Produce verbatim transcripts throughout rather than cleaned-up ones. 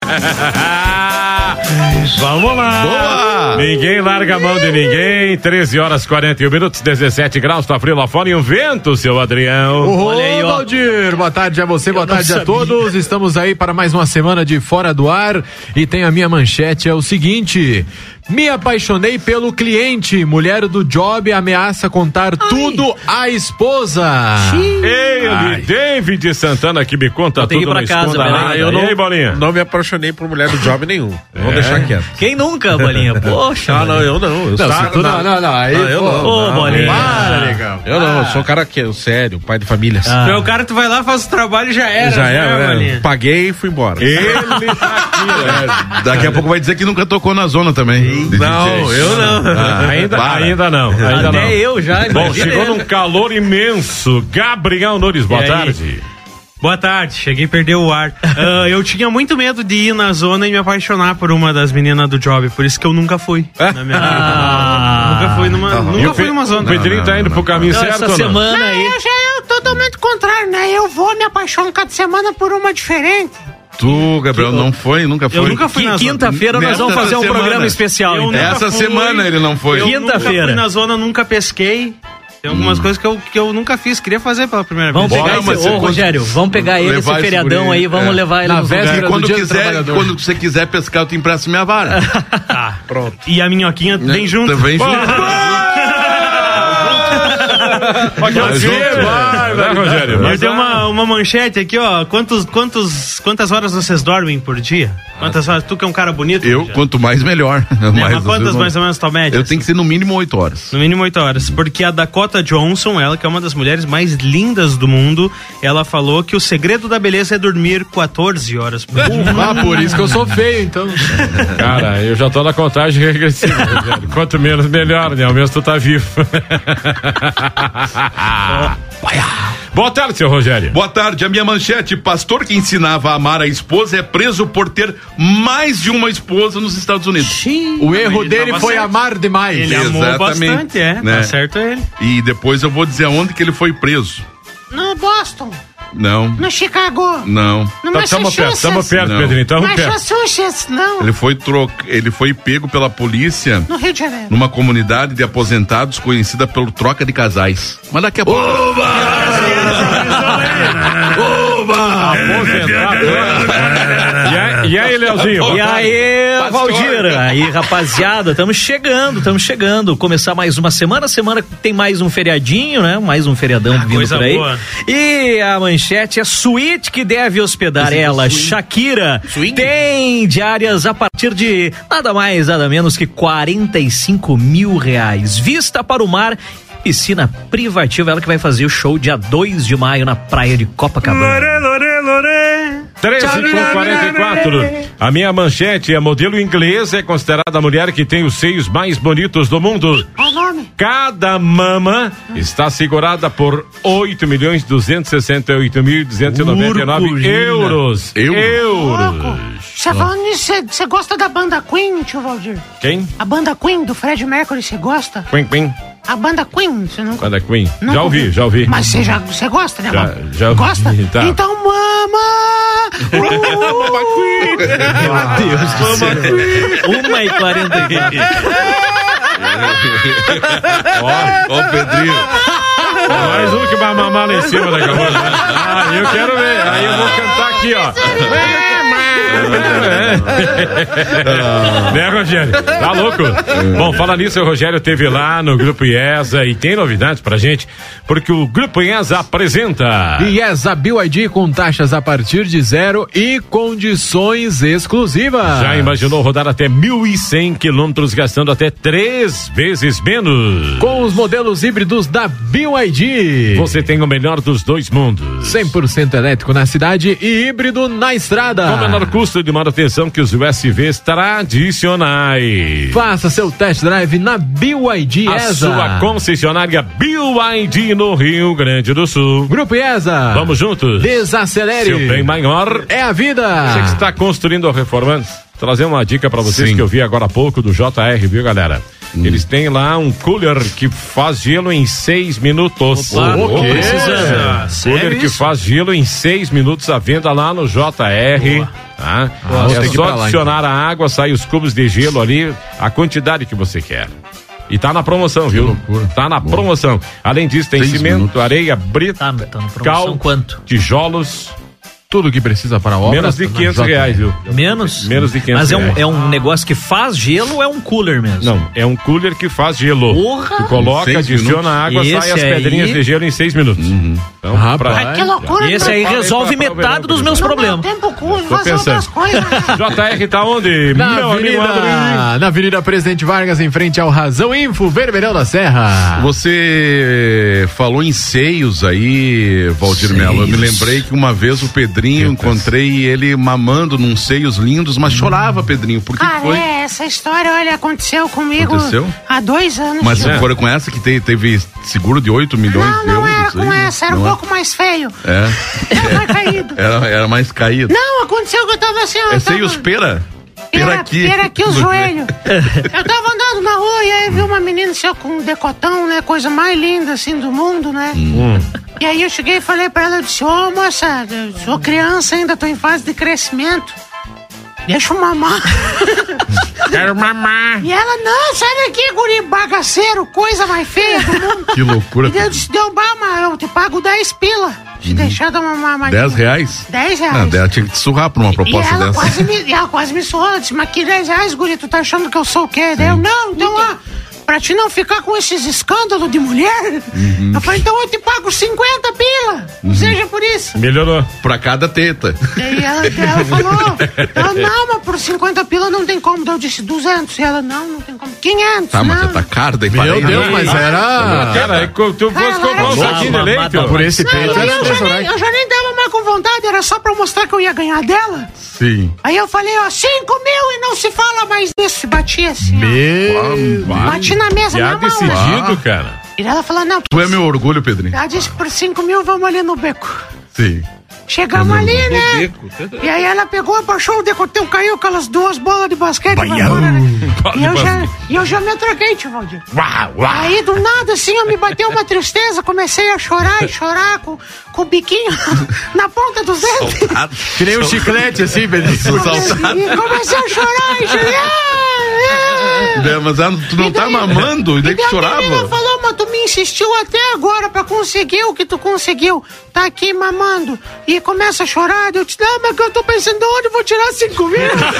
Vamos lá. Boa. Ninguém larga a mão de ninguém. treze horas e quarenta e um minutos, dezessete graus, tá frio lá fora e um vento, seu Adrião. Ô, Valdir, boa tarde a você, boa tarde a todos. Estamos aí para mais uma semana de Fora do Ar e tem a minha manchete, é o seguinte: me apaixonei pelo cliente. Mulher do Job ameaça contar Ai. tudo à esposa. Ele, Ai. David Santana, que me conta eu tudo pra no casa, ah, eu não, aí, Bolinha? Não me apaixonei por mulher do Job nenhum. É. Vou deixar quieto. Quem nunca, Bolinha? Poxa. Ah, não, eu não. Eu não, tá, tu, não, não, não, aí, não, eu não. Ô, Bolinha. Para, legal. Eu não, eu sou um cara que, sério, pai de família. Ah. É o cara, tu vai lá, faz o trabalho e já era. Já era, né, é. Paguei e fui embora. Ele tá aqui, é, daqui a pouco vai dizer que nunca tocou na zona também. Não, eu não. Ah, ainda, ainda não. Ainda Até não. eu já. Bom, chegou num calor imenso. Gabriel Nunes, boa E tarde. Aí? Boa tarde, cheguei a perder o ar. uh, eu tinha muito medo de ir na zona e me apaixonar por uma das meninas do Job, por isso que eu nunca fui na minha vida. Ah. Nunca fui numa, Não, nunca fui numa zona. O Pedrinho tá indo pro caminho Então, certo essa ou não? semana Não, aí. eu já é totalmente contrário, né? Eu vou me apaixonar cada semana por uma diferente. Tu, Gabriel, não foi? Nunca foi? Eu nunca fui na zona. Quinta-feira nós vamos Nessa fazer um semana. programa especial. Eu Então. nunca Essa fui. semana ele não foi. Eu nunca Quinta-feira. fui na zona, nunca pesquei. Tem algumas Hum. coisas que eu, que eu nunca fiz, queria fazer pela primeira Vamos vez. pegar Bora, mas esse, ô você Rogério, vamos pegar ele, esse levar esse feriadão guri, aí, vamos é. levar ele Na nos véspera lugares. do Quando Dia do quiser, Trabalhador. quando você quiser pescar, eu te empresto minha vara. Tá. Pronto. E a minhoquinha vem junto. Vem junto. Mas vai, vai, Rogério. Mas tem uma, uma manchete aqui, ó. Quantos, quantos, quantas horas vocês dormem por dia? Quantas horas? Tu que é um cara bonito. Eu, Rogério. quanto mais, melhor. Né, Mais, mas quantas não- mais ou menos tua média? Eu tenho que ser no mínimo oito horas. No mínimo oito horas. Porque a Dakota Johnson, ela que é uma das mulheres mais lindas do mundo, ela falou que o segredo da beleza é dormir quatorze horas por dia. Ah, por isso que eu sou feio, então. Cara, eu já tô na contagem regressiva, Rogério. Quanto menos, melhor, né? Ao menos tu tá vivo. Boa tarde, seu Rogério. Boa tarde, a minha manchete: pastor que ensinava a amar a esposa é preso por ter mais de uma esposa nos Estados Unidos. O erro Ele dele tava foi certo. amar demais. Ele amou Exatamente, bastante, é. né? Tá certo ele. E depois eu vou dizer aonde que ele foi preso. No Boston, Não, no Chicago, não. no Tá, tamo perto, Massachusetts. tamo perto, Não. Pedrinho, tamo perto. Massachusetts, não. Ele foi troc... ele foi pego pela polícia No Rio de Janeiro. numa comunidade de aposentados conhecida pelo troca de casais. Mas daqui a pouco. Aposentado. E aí, e aí, Leozinho? E aí, Valdir, aí, rapaziada, estamos chegando, estamos chegando. Começar mais uma semana, semana que tem mais um feriadinho, né? Mais um feriadão vindo coisa por aí. boa. E a manchete é suíte que deve hospedar ela, Shakira, tem diárias a partir de nada mais, nada menos que quarenta e cinco mil reais. Vista para o mar, piscina privativa, ela que vai fazer o show dia dois de maio na praia de Copacabana. Lore, lore, lore. treze com quarenta e quatro. A minha manchete é: modelo inglesa é considerada a mulher que tem os seios mais bonitos do mundo. Qual o nome? Cada mama está segurada por oito milhões duzentos e sessenta e oito mil duzentos e noventa e nove Urcugina. euros. Euros? Euros. Você falando nisso, você gosta da banda Queen, tio Valdir? Quem? A banda Queen do Fred Mercury, você gosta? Queen, Queen. A banda Queen, você não... Quando é Queen? Não Já ouvi, ouviu? já ouvi. Mas você já você gosta, né? Já- mano? já ouvi, Gosta? tá. Então, mama! Uh, Meu Deus do céu. uma e quarenta aqui. Ó, o Pedrinho. Mais um que vai mamar lá em cima da cabana. Né? Ah, eu quero ver. Aí eu vou cantar aqui, ó. É. Né, Rogério? Tá louco? Bom, fala nisso, o Rogério teve lá no Grupo IESA e tem novidades pra gente, porque o Grupo IESA apresenta IESA B Y D com taxas a partir de zero e condições exclusivas. Já imaginou rodar até mil e cem quilômetros gastando até três vezes menos? Com os modelos híbridos da B Y D. Você tem o melhor dos dois mundos. cem por cento elétrico na cidade e híbrido na estrada. Com menor custo de manutenção que os U S Vs tradicionais. Faça seu test drive na B Y D A IESA. sua concessionária B Y D no Rio Grande do Sul. Grupo IESA. Vamos juntos. Desacelere. Seu bem maior é a vida. Você que está construindo ou reformando, trazer uma dica para vocês. Sim. Que eu vi agora há pouco do J R, viu, galera? Eles têm lá um cooler que faz gelo em seis minutos. Opa, Ô, que? precisando. Sério Cooler que isso? faz gelo em seis minutos, à venda lá no J R. Tá? Ah, tem é que ir só pra lá, adicionar a água, sai os cubos de gelo ali, a quantidade que você quer. E tá na promoção, viu? loucura. Tá na promoção. Além disso, tem Seis cimento, minutos. areia, brita, Tá, tá na promoção cal, quanto? tijolos, Tudo que precisa para a obra. menos de tá na quinhentos J R. reais, viu? Menos? Menos de quinhentos Mas é um, reais. é um negócio que faz gelo ou é um cooler mesmo? Não, é um cooler que faz gelo. Porra! Tu coloca, Em seis adiciona água, Esse sai as aí- pedrinhas de gelo em seis minutos. Então, Rapaz. Ai, que loucura. Esse aí Preparem resolve pra- pra metade verão, dos meus Não dá problemas. tempo com Tô fazer pensando. outras coisas. né? J R tá onde? Na Meu amigo André. avenida, na Avenida Presidente Vargas, em frente ao Razão Info, Vermelhão da Serra. Você falou em seios aí, Valdir Melo. Eu me lembrei que uma vez o Pedrinho, encontrei ele mamando num seios lindos, mas chorava, Pedrinho. Por que que Cara, foi? é, essa história, olha, aconteceu comigo Aconteceu? há dois anos. Mas já. foi com essa que te- teve seguro de oito milhões Não, de não euros? era aí, com né? essa, era Não um é? pouco mais feio. É. Era mais caído. Era, era mais caído. Não, aconteceu que eu tava assim, ó. É eu seios tava- pera? Pera aqui. Pera aqui o joelho. Eu tava andando na rua e aí vi uma menina assim, ó, com um decotão, né? Coisa mais linda assim do mundo, né? Hum. E aí eu cheguei e falei pra ela, eu disse, ô moça, eu sou criança ainda, tô em fase de crescimento. Deixa eu mamar. Quero mamar. E ela, não, sai daqui, guri bagaceiro, coisa mais feia do mundo. Que loucura. E daí eu disse, deu bama, eu te pago dez pila. Te deixar dar uma mamadinha. Dez reais? Dez reais. Não, ela tinha que te surrar por uma E proposta ela dessa. quase, me, e ela quase me soou, ela disse, mas que dez reais, guri, tu tá achando que eu sou o quê? Daí eu, não, então, ó, pra te não ficar com esses escândalos de mulher, Uhum. eu falei, então eu te pago cinquenta pila, não seja por isso. Melhorou. Pra cada teta. Daí ela, ela falou, ela, não, mas por cinquenta pila não tem como. Daí eu disse, duzentos. E ela, não, não tem como. quinhentos, Tá, mas não. você tá caro, daí Meu parei, Deus, né? mas era... Cara, é que tu fosse comprar um Cara, saquinho de leite, ó. Por esse Não, peito daí era eu, já dez nem, reais. eu já nem tava mais com vontade, era só pra mostrar que eu ia ganhar dela. Sim. Aí eu falei, ó, cinco mil e não se fala mais nisso. E bati assim, ó. Meu... Bati na mesa, Já na mão. decidido, cara. E ela falou, não, Tu é meu orgulho, Pedrinho. ela disse por cinco mil, vamos ali no beco. Sim. Chegamos ali, né? E aí ela pegou, abaixou o decotão, caiu aquelas duas bolas de basquete pra fora, né? E eu, já, e eu já me atraquei, tio Valdir. Uau, uau. Aí do nada, assim, eu me bateu uma tristeza, comecei a chorar e chorar com, com o biquinho na ponta dos dedos. Que nem um chiclete assim, Pedrinho. E comecei a chorar e chorar. É, mas ela- tu não E tá daí- mamando, e daí e que daí a menina chorava. falou, mas tu me insistiu até agora pra conseguir o que tu conseguiu. Tá aqui mamando. E começa a chorar. Eu te não, mas que eu tô pensando onde eu vou tirar cinco mil.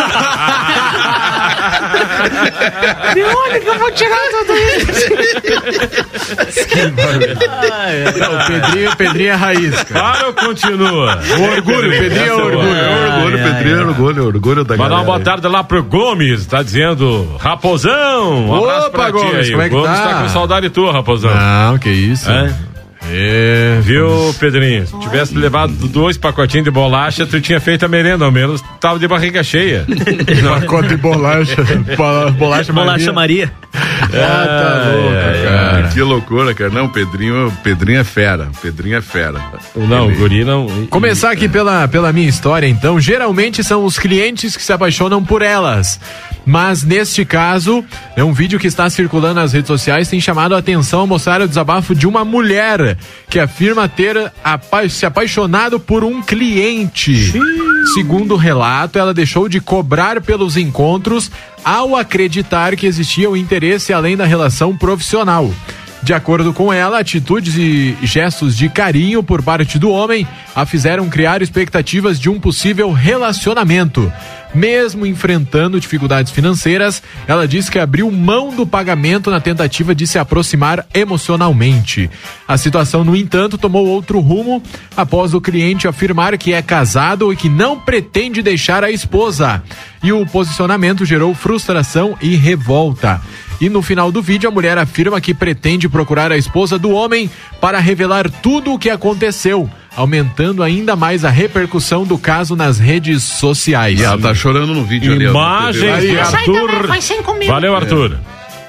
De onde que eu vou tirar tudo isso? Não, o Pedrinho, o Pedrinho é raiz, cara. Para ou continua? O orgulho, o Pedrinho é orgulho. É orgulho, Pedrinho, é orgulho, orgulho da Mandar uma galera. boa tarde lá pro Gomes, tá dizendo, Raposão, um abraço Opa, pra ti Gomes, aí. como é O que Gomes tá? tá com saudade tua, Raposão. Não, que isso. É? É. Viu, Pedrinho? Se tivesse levado dois pacotinhos de bolacha, tu tinha feito a merenda, ao menos tava de barriga cheia. Pacote de bolacha. Bola- Bolacha Bolacha Maria. Ah, tá louco, cara. Que loucura, cara. Não, Pedrinho, Pedrinho é fera. Pedrinho é fera. Não, o guri não. Começar aqui pela, pela minha história, então. Geralmente são os clientes que se apaixonam por elas. Mas neste caso, é um vídeo que está circulando nas redes sociais, tem chamado a atenção ao mostrar o desabafo de uma mulher que afirma ter apa- se apaixonado por um cliente. Segundo o relato, ela deixou de cobrar pelos encontros ao acreditar que existia um interesse além da relação profissional. De acordo com ela, atitudes e gestos de carinho por parte do homem a fizeram criar expectativas de um possível relacionamento. Mesmo enfrentando dificuldades financeiras, ela disse que abriu mão do pagamento na tentativa de se aproximar emocionalmente. A situação, no entanto, tomou outro rumo após o cliente afirmar que é casado e que não pretende deixar a esposa. E o posicionamento gerou frustração e revolta. E no final do vídeo, a mulher afirma que pretende procurar a esposa do homem para revelar tudo o que aconteceu, aumentando ainda mais a repercussão do caso nas redes sociais. E ela tá chorando no vídeo ali. ó, no Imagens T V. de Essa aí também Arthur. foi cinco mil. Valeu, Arthur.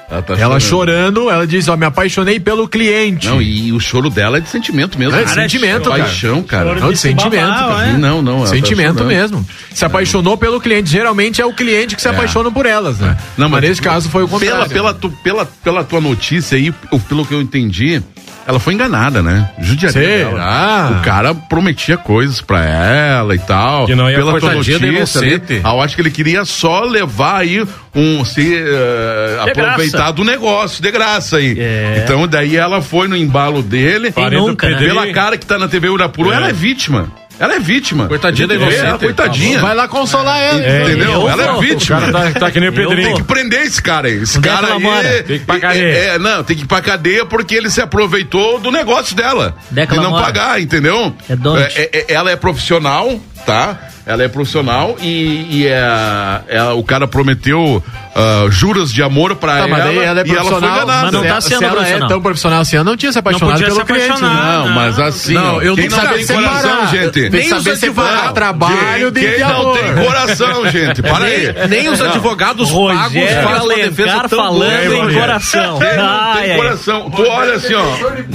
Ela, tá ela chorando, ela diz, ó, me apaixonei pelo cliente. Não, e o choro dela é de sentimento mesmo. É de sentimento, cara. Paixão, cara. Não, de sentimento, cara. Não, não. ela tá Sentimento chorando. mesmo. Se apaixonou pelo cliente. Geralmente é o cliente que se apaixona por elas, né? Não, mas nesse caso foi o contrário. Pela, pela, tu, pela, pela tua notícia aí, ou pelo que eu entendi, ela foi enganada, né? Judiaria Será? dela. O cara prometia coisas pra ela e tal. Que não ia pela tua coitadinha da notícia inocente. ali, eu acho que ele queria só levar aí um se uh, aproveitar graça. do negócio, de graça aí. É. Então daí ela foi no embalo dele. Quem nunca, né? Pela cara que tá na T V Urapuru, É. ela é vítima. Ela é vítima. Coitadinha da Gente, inocente. ela, coitadinha. Vai lá consolar ela. É, Entendeu? eu Ela vou. é vítima. O cara tá, tá que nem o Eu Pedrinho. Tem que prender esse cara aí. Esse Onde é que cara ela aí. mora? Tem que ir pra cadeia. É, é, não, tem que ir pra cadeia porque ele se aproveitou do negócio dela. Onde é que de ela não mora? pagar, entendeu? É de onde? É, é, ela é profissional, tá? Ela é profissional e, e é, é, o cara prometeu uh, juras de amor pra Tá, ela, mas daí ela é e ela foi profissional. enganada. Mas não se, tá se sendo ela profissional. é tão profissional assim, ela não tinha se apaixonado podia pelo se cliente. apaixonar. Né? Não, mas assim, Não, ó, eu quem não não sabia tem coração, separar. gente. Tem que Nem saber os separar advogados. trabalho de, Quem de não amor. tem coração, gente, para aí. Nem, nem os advogados pagos Rogério fazem uma defesa Alencar tão boa. falando em Rogério. coração. Quem não Ai, tem ai. coração. Tu olha assim, ó.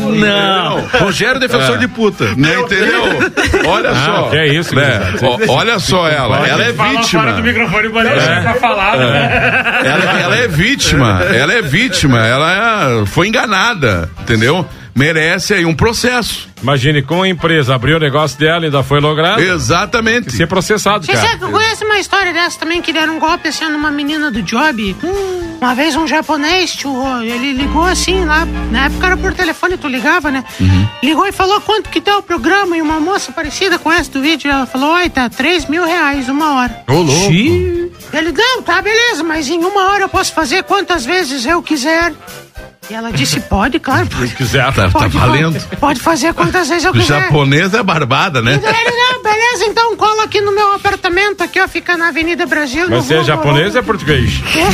Não. Rogério, defensor É. de puta. Não entendeu? Olha Ah, só. que é isso, né? gurizada. Ó, olha só ela. Ela é vítima. microfone pra deixar falar, né? Ela, ela é vítima. Ela é vítima. Ela é- foi enganada. Entendeu? Merece aí um processo. Imagine, com a empresa abriu o negócio dela e ainda foi logrado. Exatamente. Ser processado, Você cara. sabe que eu conheço uma história dessa também, que deram um golpe assim numa menina do job. Uma vez um japonês, tio, ele ligou assim lá, na época era por telefone, tu ligava, né? Ligou e falou quanto que dá o programa, e uma moça parecida com essa do vídeo, ela falou, oi, tá três mil reais uma hora. Ô, louco. Ele, não, tá, beleza, mas em uma hora eu posso fazer quantas vezes eu quiser. E ela disse, pode, claro, pode. Se quiser, Tá, tá Pode, valendo. Pode, pode fazer quantas vezes eu O quiser. japonês é barbada, né? E daí ele, não, beleza, então cola aqui no meu apartamento, aqui, ó, fica na Avenida Brasil. Mas no você é Voo- japonês ou é português?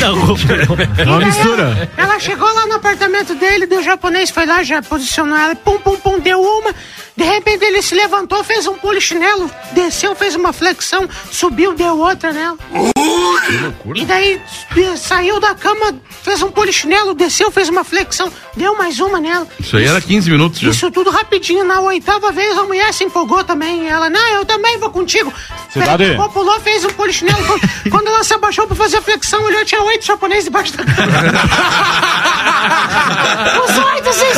É uma mistura. Ela chegou lá no apartamento dele, o japonês foi lá, já posicionou ela, pum, pum, pum, deu uma. De repente ele se levantou, fez um polichinelo, desceu, fez uma flexão, subiu, deu outra nela. E daí eh, saiu da cama, fez um polichinelo, desceu, fez uma flexão, deu mais uma nela. Isso aí era quinze minutos já. Isso tudo rapidinho. Na oitava vez a mulher se empolgou também. Ela, não, eu também vou contigo. Cidade. Pegou, pulou, fez um polichinelo. Quando- Quando ela se abaixou pra fazer a flexão, olhou, tinha oito japoneses debaixo da cama. Os oito, vocês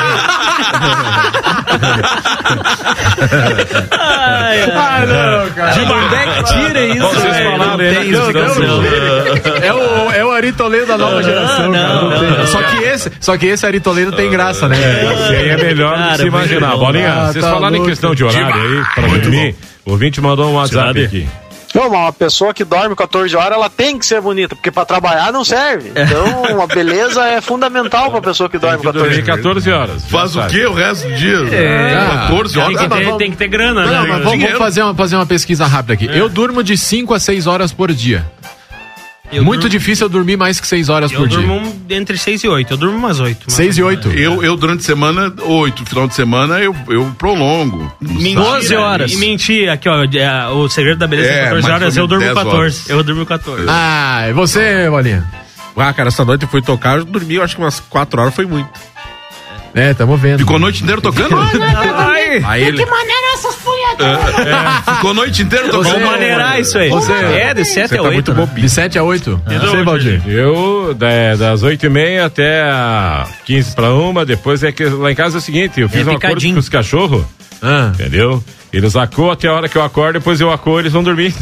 Ai, ai. Ah, não, cara. De onde é que tira isso, Vocês velho? falaram Não aí, tem né? explicação. É o, é o Ari Toledo da nova geração, cara. não, Não tem. não. Só, que esse, só que esse Ari Toledo tem graça, né? Esse aí é melhor do que Cara, se imaginar. muito bom. Bolinha, Ah, vocês tá falaram em louco. questão de horário aí, pra dormir. O ouvinte mandou um WhatsApp Cidade. aqui. Não, mas uma pessoa que dorme quatorze horas, ela tem que ser bonita, porque pra trabalhar não serve. Então, a beleza é fundamental pra pessoa que dorme Tem que dormir quatorze horas. quatorze horas. Faz Já o sabe. quê o resto do dia? É. quatorze Tem horas. que, Ah, mas ter, vamos- tem que ter grana, Não, né? mas vamos, Dinheiro. vamos fazer, uma, fazer uma pesquisa rápida aqui. Eu durmo de cinco a seis horas por dia. Eu Muito durmo- difícil eu dormir mais que seis horas Eu por dia. durmo um- entre seis e oito. Eu durmo umas oito. mas- Seis e oito. Eu, eu, durante a semana, oito. Final de semana, eu, eu prolongo. Mentira. doze horas. E mentir, aqui, ó. é, o segredo da beleza É, é quatorze mas horas, foi eu durmo dez quatorze. horas. Eu durmo quatorze. Ah, e você, Bolinha? Ah, cara, essa noite eu fui tocar, eu dormi, eu acho que umas quatro horas foi muito. É, tamo vendo. Ficou a noite inteira tocando? Aí ele. Que maneira essas punhetadas. Ficou a noite inteira tocando? Você- Vamos maneirar isso aí. Você- É, de sete Você a tá oito. muito né? bobinho. De sete a oito. Você, Valdir? Eu, da- das oito e meia até a quinze para uma, depois é que lá em casa é o seguinte, eu fiz É um acordo picadinho. com os cachorros, Ah. entendeu? Eles acuam até a hora que eu acordo, depois eu acuo, eles vão dormir.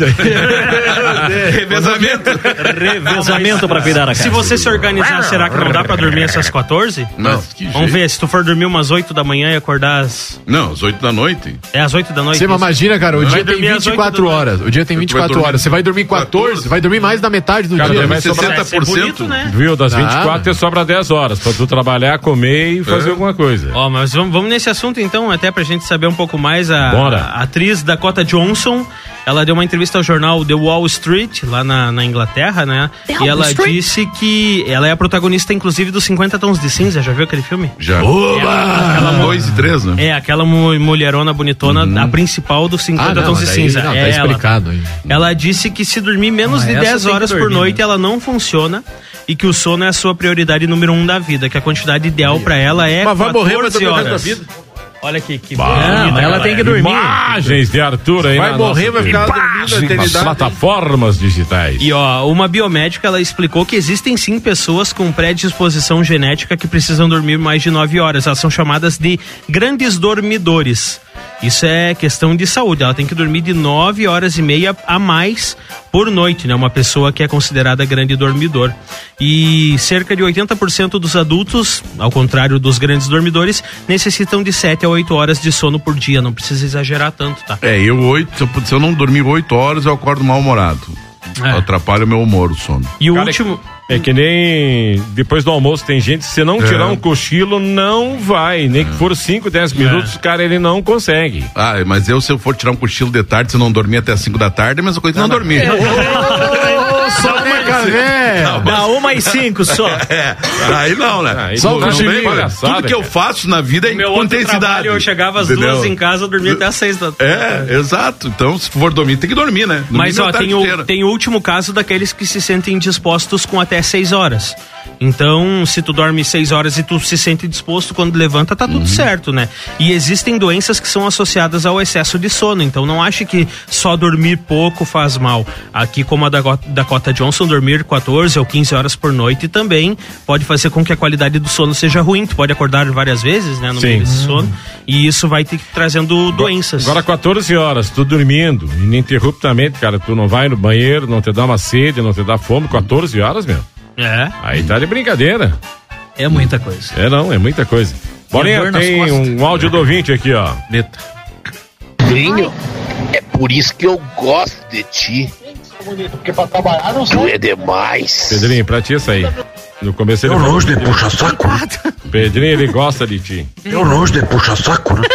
Revezamento. Revezamento pra cuidar da casa. Se você se organizar, será que não dá pra dormir essas quatorze? Não, que Vamos jeito. ver, se tu for dormir umas oito da manhã e acordar às... Não, às oito da noite. É às oito da noite? Você isso? imagina, cara, o Vai dia tem dormir às vinte e quatro oito da horas. O dia tem vinte e quatro dormir horas. Você vai dormir quatorze, quatorze? vai dormir mais da metade do Cara, dia. vai sessenta sobrar- Deve ser bonito, né? Viu? Das Ah. vinte e quatro sobra dez horas, pra tu trabalhar, comer e fazer É. alguma coisa. Ó, mas vamos, vamos nesse assunto então, até pra gente saber um pouco mais. A, Bora. a atriz Dakota Johnson, ela deu uma entrevista ao jornal The Wall Street, lá na, na Inglaterra, né? The E Wall ela Street? disse que ela é a protagonista, inclusive, dos cinquenta Tons de Cinza. Já viu aquele filme? Já. Aquela dois e três, né? É, aquela mu- mulherona bonitona, a principal dos cinquenta Ah, não, Tons de daí- Cinza. não, tá é ela. explicado aí. Ela disse que se dormir menos Ah, de essa dez tem que horas por dormir, noite, né? ela não funciona. e que o sono é a sua prioridade número um da vida, que a quantidade ideal pra ela é Mas vai morrer, vai quatorze dormir o resto da horas. vida. Olha que, que Não, bonita, mas ela tem que dormir. Imagens de Arthur aí Vai na morrer, nossa vai ficar dormindo a imagem nas eternidade. plataformas digitais. E ó, uma biomédica, ela explicou que existem sim pessoas com predisposição genética que precisam dormir mais de nove horas. Elas são chamadas de grandes dormidores. Isso é questão de saúde. Ela tem que dormir de nove horas e meia a mais por noite, né? Uma pessoa que é considerada grande dormidor. E cerca de oitenta por cento dos adultos, ao contrário dos grandes dormidores, necessitam de sete a oito horas de sono por dia. Não precisa exagerar tanto, tá? É, eu oito, se eu, se eu não dormir oito horas, eu acordo mal-humorado. É. Atrapalha o meu humor, o sono. E o Cara, último... É que nem depois do almoço tem gente, se não tirar um cochilo, não vai. Nem que for cinco, dez minutos, o cara ele não consegue. Ah, mas eu, se eu for tirar um cochilo de tarde, se eu não dormir até cinco da tarde, é a mesma coisa que não dormir. Soneca, velho! Dá uma e cinco só. É, aí não, né? Aí Só o não cochilinho, vem palhaçada, Tudo que eu cara. faço na vida é Meu com outro intensidade. trabalho, eu chegava às Entendeu? duas em casa, eu dormia até às seis da tarde. É, exato. Então, se for dormir, tem que dormir, né? Dormir Mas a ó, tarde tem o, inteira. tem o último caso daqueles que se sentem dispostos com até seis horas. Então, se tu dorme seis horas e tu se sente disposto quando levanta, tá tudo certo, né? E existem doenças que são associadas ao excesso de sono. Então, não ache que só dormir pouco faz mal. Aqui, como a Daco- Dakota Johnson, dormir quatorze ou quinze horas por noite também pode fazer com que a qualidade do sono seja ruim. Tu pode acordar várias vezes, né, no Sim. meio desse sono. E isso vai te trazendo doenças. Agora quatorze horas, tu dormindo, ininterruptamente, cara, tu não vai no banheiro, não te dá uma sede, não te dá fome, quatorze horas, meu. É. Aí tá de brincadeira. É muita coisa. É não, é muita coisa. Bolinha, dor nas tem costas. um áudio do ouvinte aqui, ó. Pedrinho, é por isso que eu gosto de ti. Tu é demais. Pedrinho, pra ti isso aí. No começo ele Eu falou nojo de que- puxa-saco, né? Pedrinho, ele gosta de ti. Eu nojo de puxa-saco, né?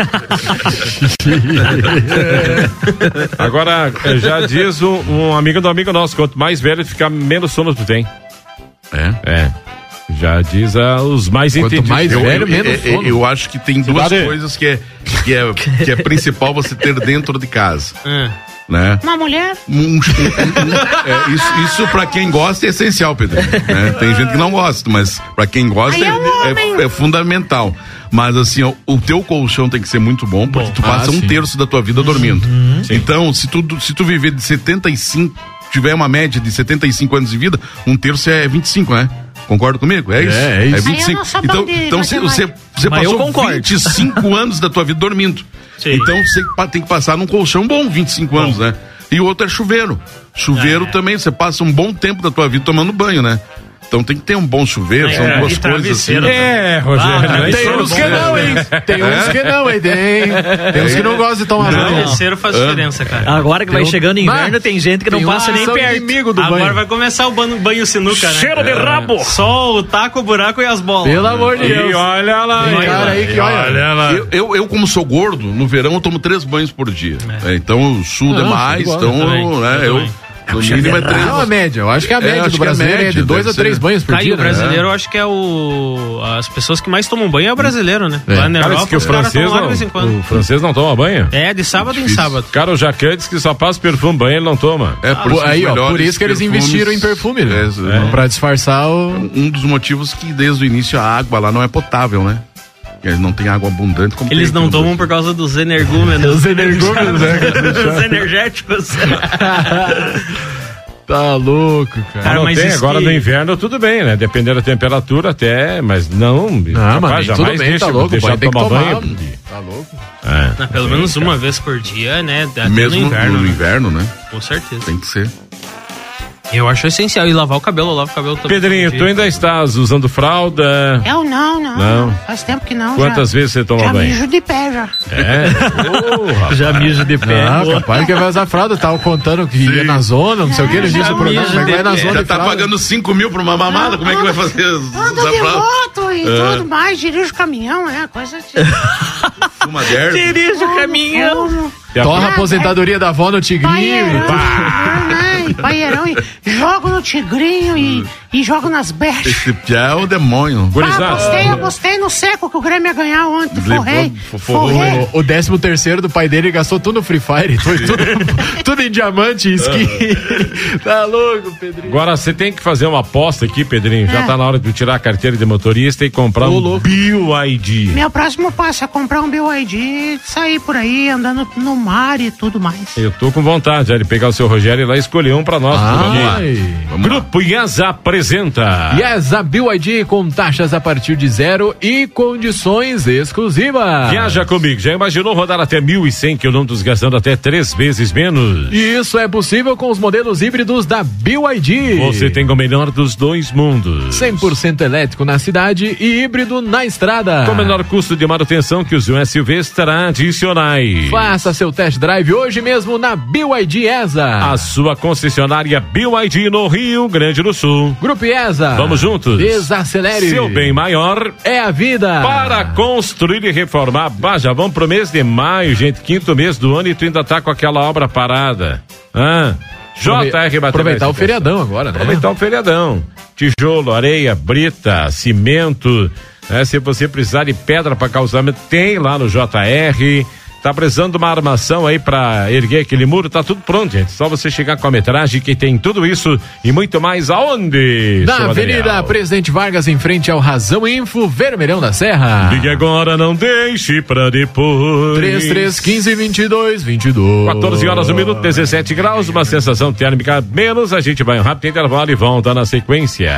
Agora, eh, já diz um, um amigo do amigo nosso, quanto mais velho ficar, menos sono tu tem. É. É. Já diz ah, os mais Quanto entendidos. mais Eu- velho, eu- menos É, é, sono. eu acho que tem duas Cidade. coisas que é, que, é, que é principal você ter dentro de casa, É. né? Uma mulher. Um- um- um- é, isso, isso pra quem gosta é essencial, Pedro. Né? Tem gente que não gosta, mas pra quem gosta Aí é um é, homem. é- é fundamental. Mas assim, ó, o teu colchão tem que ser muito bom, porque tu passa Ah, um sim. terço da tua vida dormindo. Então, se tu, se tu viver de setenta e cinco, tiver uma média de setenta e cinco anos de vida, um terço é vinte e cinco, né? Concorda comigo? É isso. É, é isso. vinte e cinco. Aí eu não sou bom Então, de então você, você, matemática. você Mas eu passou concordo. vinte e cinco anos da tua vida dormindo. Sim. Então você pa- tem que passar num colchão bom, vinte e cinco anos, né? E o outro é chuveiro. Chuveiro É. também, você passa um bom tempo da tua vida tomando banho, né? Então tem que ter um bom chuveiro, É, são e duas coisas assim. travesseiro. É, Rogério. Ah, né? Tem Isso é uns bom, que né? não, hein? Tem uns que não, hein? Tem, tem uns que não gostam de tomar banho. Travesseiro faz diferença, cara. Agora que vai Tem um- chegando inverno, Mas tem gente que não tem passa uns nem que são perto. inimigo do Agora banho. vai começar o banho, banho sinuca, né? Cheiro de rabo. Só o taco, o buraco e as bolas. Pelo amor de E Deus. olha lá. Tem hein? cara aí que E olha. lá. Eu, eu, eu, como sou gordo, no verão eu tomo três banhos por dia. É, então eu sudo Não, demais, igual, então eu também, né, eu eu, também. no mínimo é três. Não, a média. Eu acho que a É, média acho do que a brasileiro é média de dois deve a três ser. banhos por Caio, dia, o né? brasileiro, eu acho que é o. As pessoas que mais tomam banho é o brasileiro, né? É. Lá na Cara, diz Europa, que o os caras francês tomam lá de vez em não, quando. o francês não toma banho. É, de sábado em Difícil. sábado. Cara, o Jacan diz que só passa perfume, banho ele não toma. É, por Pô, isso aí, os ó, por melhores isso que eles perfumes- investiram em perfume, né? É, Pra disfarçar o... Um dos motivos que desde o início a água lá não é potável, né? Eles não tem água abundante como Eles tem não aqui no tomam por causa dos energúmenos. Os energúmenos, né? Os energéticos. Tá louco, cara. Cara, não mas tem, isso agora que- no inverno tudo bem, né? Dependendo da temperatura até, mas não. Não, mas tudo bem, deixa, tá louco. deixar Pode ter que tomar tomar. banho. Tá louco. É. Ah, pelo menos uma vez por dia, né? Até Mesmo no inverno. no né? inverno, né? Com certeza. Tem que ser. Eu acho essencial. E lavar o cabelo, eu lavo o cabelo todo Pedrinho, dia. tu ainda estás usando fralda? Eu não, não. Não? Faz tempo que não. Quantas já, vezes você toma já banho? mijo de pé já. É? Ô, rapaz. Já mijo de pé. Não, capaz que vai usar fralda. Tava contando que ia na zona, não sei o que. Ele Já disse o programa, mijo mas vai de na pé. zona Já de tá fralda. pagando cinco mil pra uma mamada, como é que vai fazer? Ando usar de fralda? moto e tudo mais, dirijo caminhão, é coisa de... Uma derby. Dirige o caminhão. Fumo, E a- Torra a aposentadoria da avó no tigrinho. Paieirão, e tudo. né? E paieirão, e jogo no tigrinho e, e jogo nas brechas. Esse piá é o demônio. Ah, gostei, eu gostei no seco que o Grêmio ia ganhar ontem. Forrei. Forrei. O décimo terceiro do pai dele gastou tudo no Free Fire. Foi tudo, tudo em diamante e skin. Tá louco, Pedrinho. Agora você tem que fazer uma aposta aqui, Pedrinho. Já É. tá na hora de tirar a carteira de motorista e comprar Ô, um louco. B Y D. Meu próximo passo é comprar um B Y D e sair por aí andando no mar e tudo mais. Eu tô com vontade já de pegar o seu Rogério e lá escolher um pra nós. Ai. Grupo Yes apresenta. Yes, a B Y D com taxas a partir de zero e condições exclusivas. Viaja comigo. Já imaginou rodar até mil e cem quilômetros gastando até três vezes menos? E isso é possível com os modelos híbridos da B Y D. Você tem o melhor dos dois mundos. cem por cento elétrico na cidade e híbrido na estrada. Com menor custo de manutenção que os S U Vs tradicionais. Faça seu test drive hoje mesmo na B Y D ESA. A sua concessionária B Y D no Rio Grande do Sul. Grupo ESA. Vamos juntos. Desacelere. Seu bem maior é a vida. Para construir e reformar. Bah, já vamos pro mês de maio, gente. Quinto mês do ano e tu ainda tá com aquela obra parada. Ah, J R Materiais. Aproveitar o feriadão agora, né? Aproveitar o feriadão. Tijolo, areia, brita, cimento. Né? Se você precisar de pedra para calçamento, tem lá no J R. Tá precisando de uma armação aí pra erguer aquele muro, tá tudo pronto, gente. Só você chegar com a metragem que tem tudo isso e muito mais aonde? Na Avenida Presidente Vargas, em frente ao Razão Info, Vermelhão da Serra. Ligue agora, não deixe pra depois. três três um cinco, vinte e dois, vinte e dois. quatorze horas, um minuto, dezessete graus, uma sensação térmica menos. A gente vai um rápido intervalo e volta na sequência.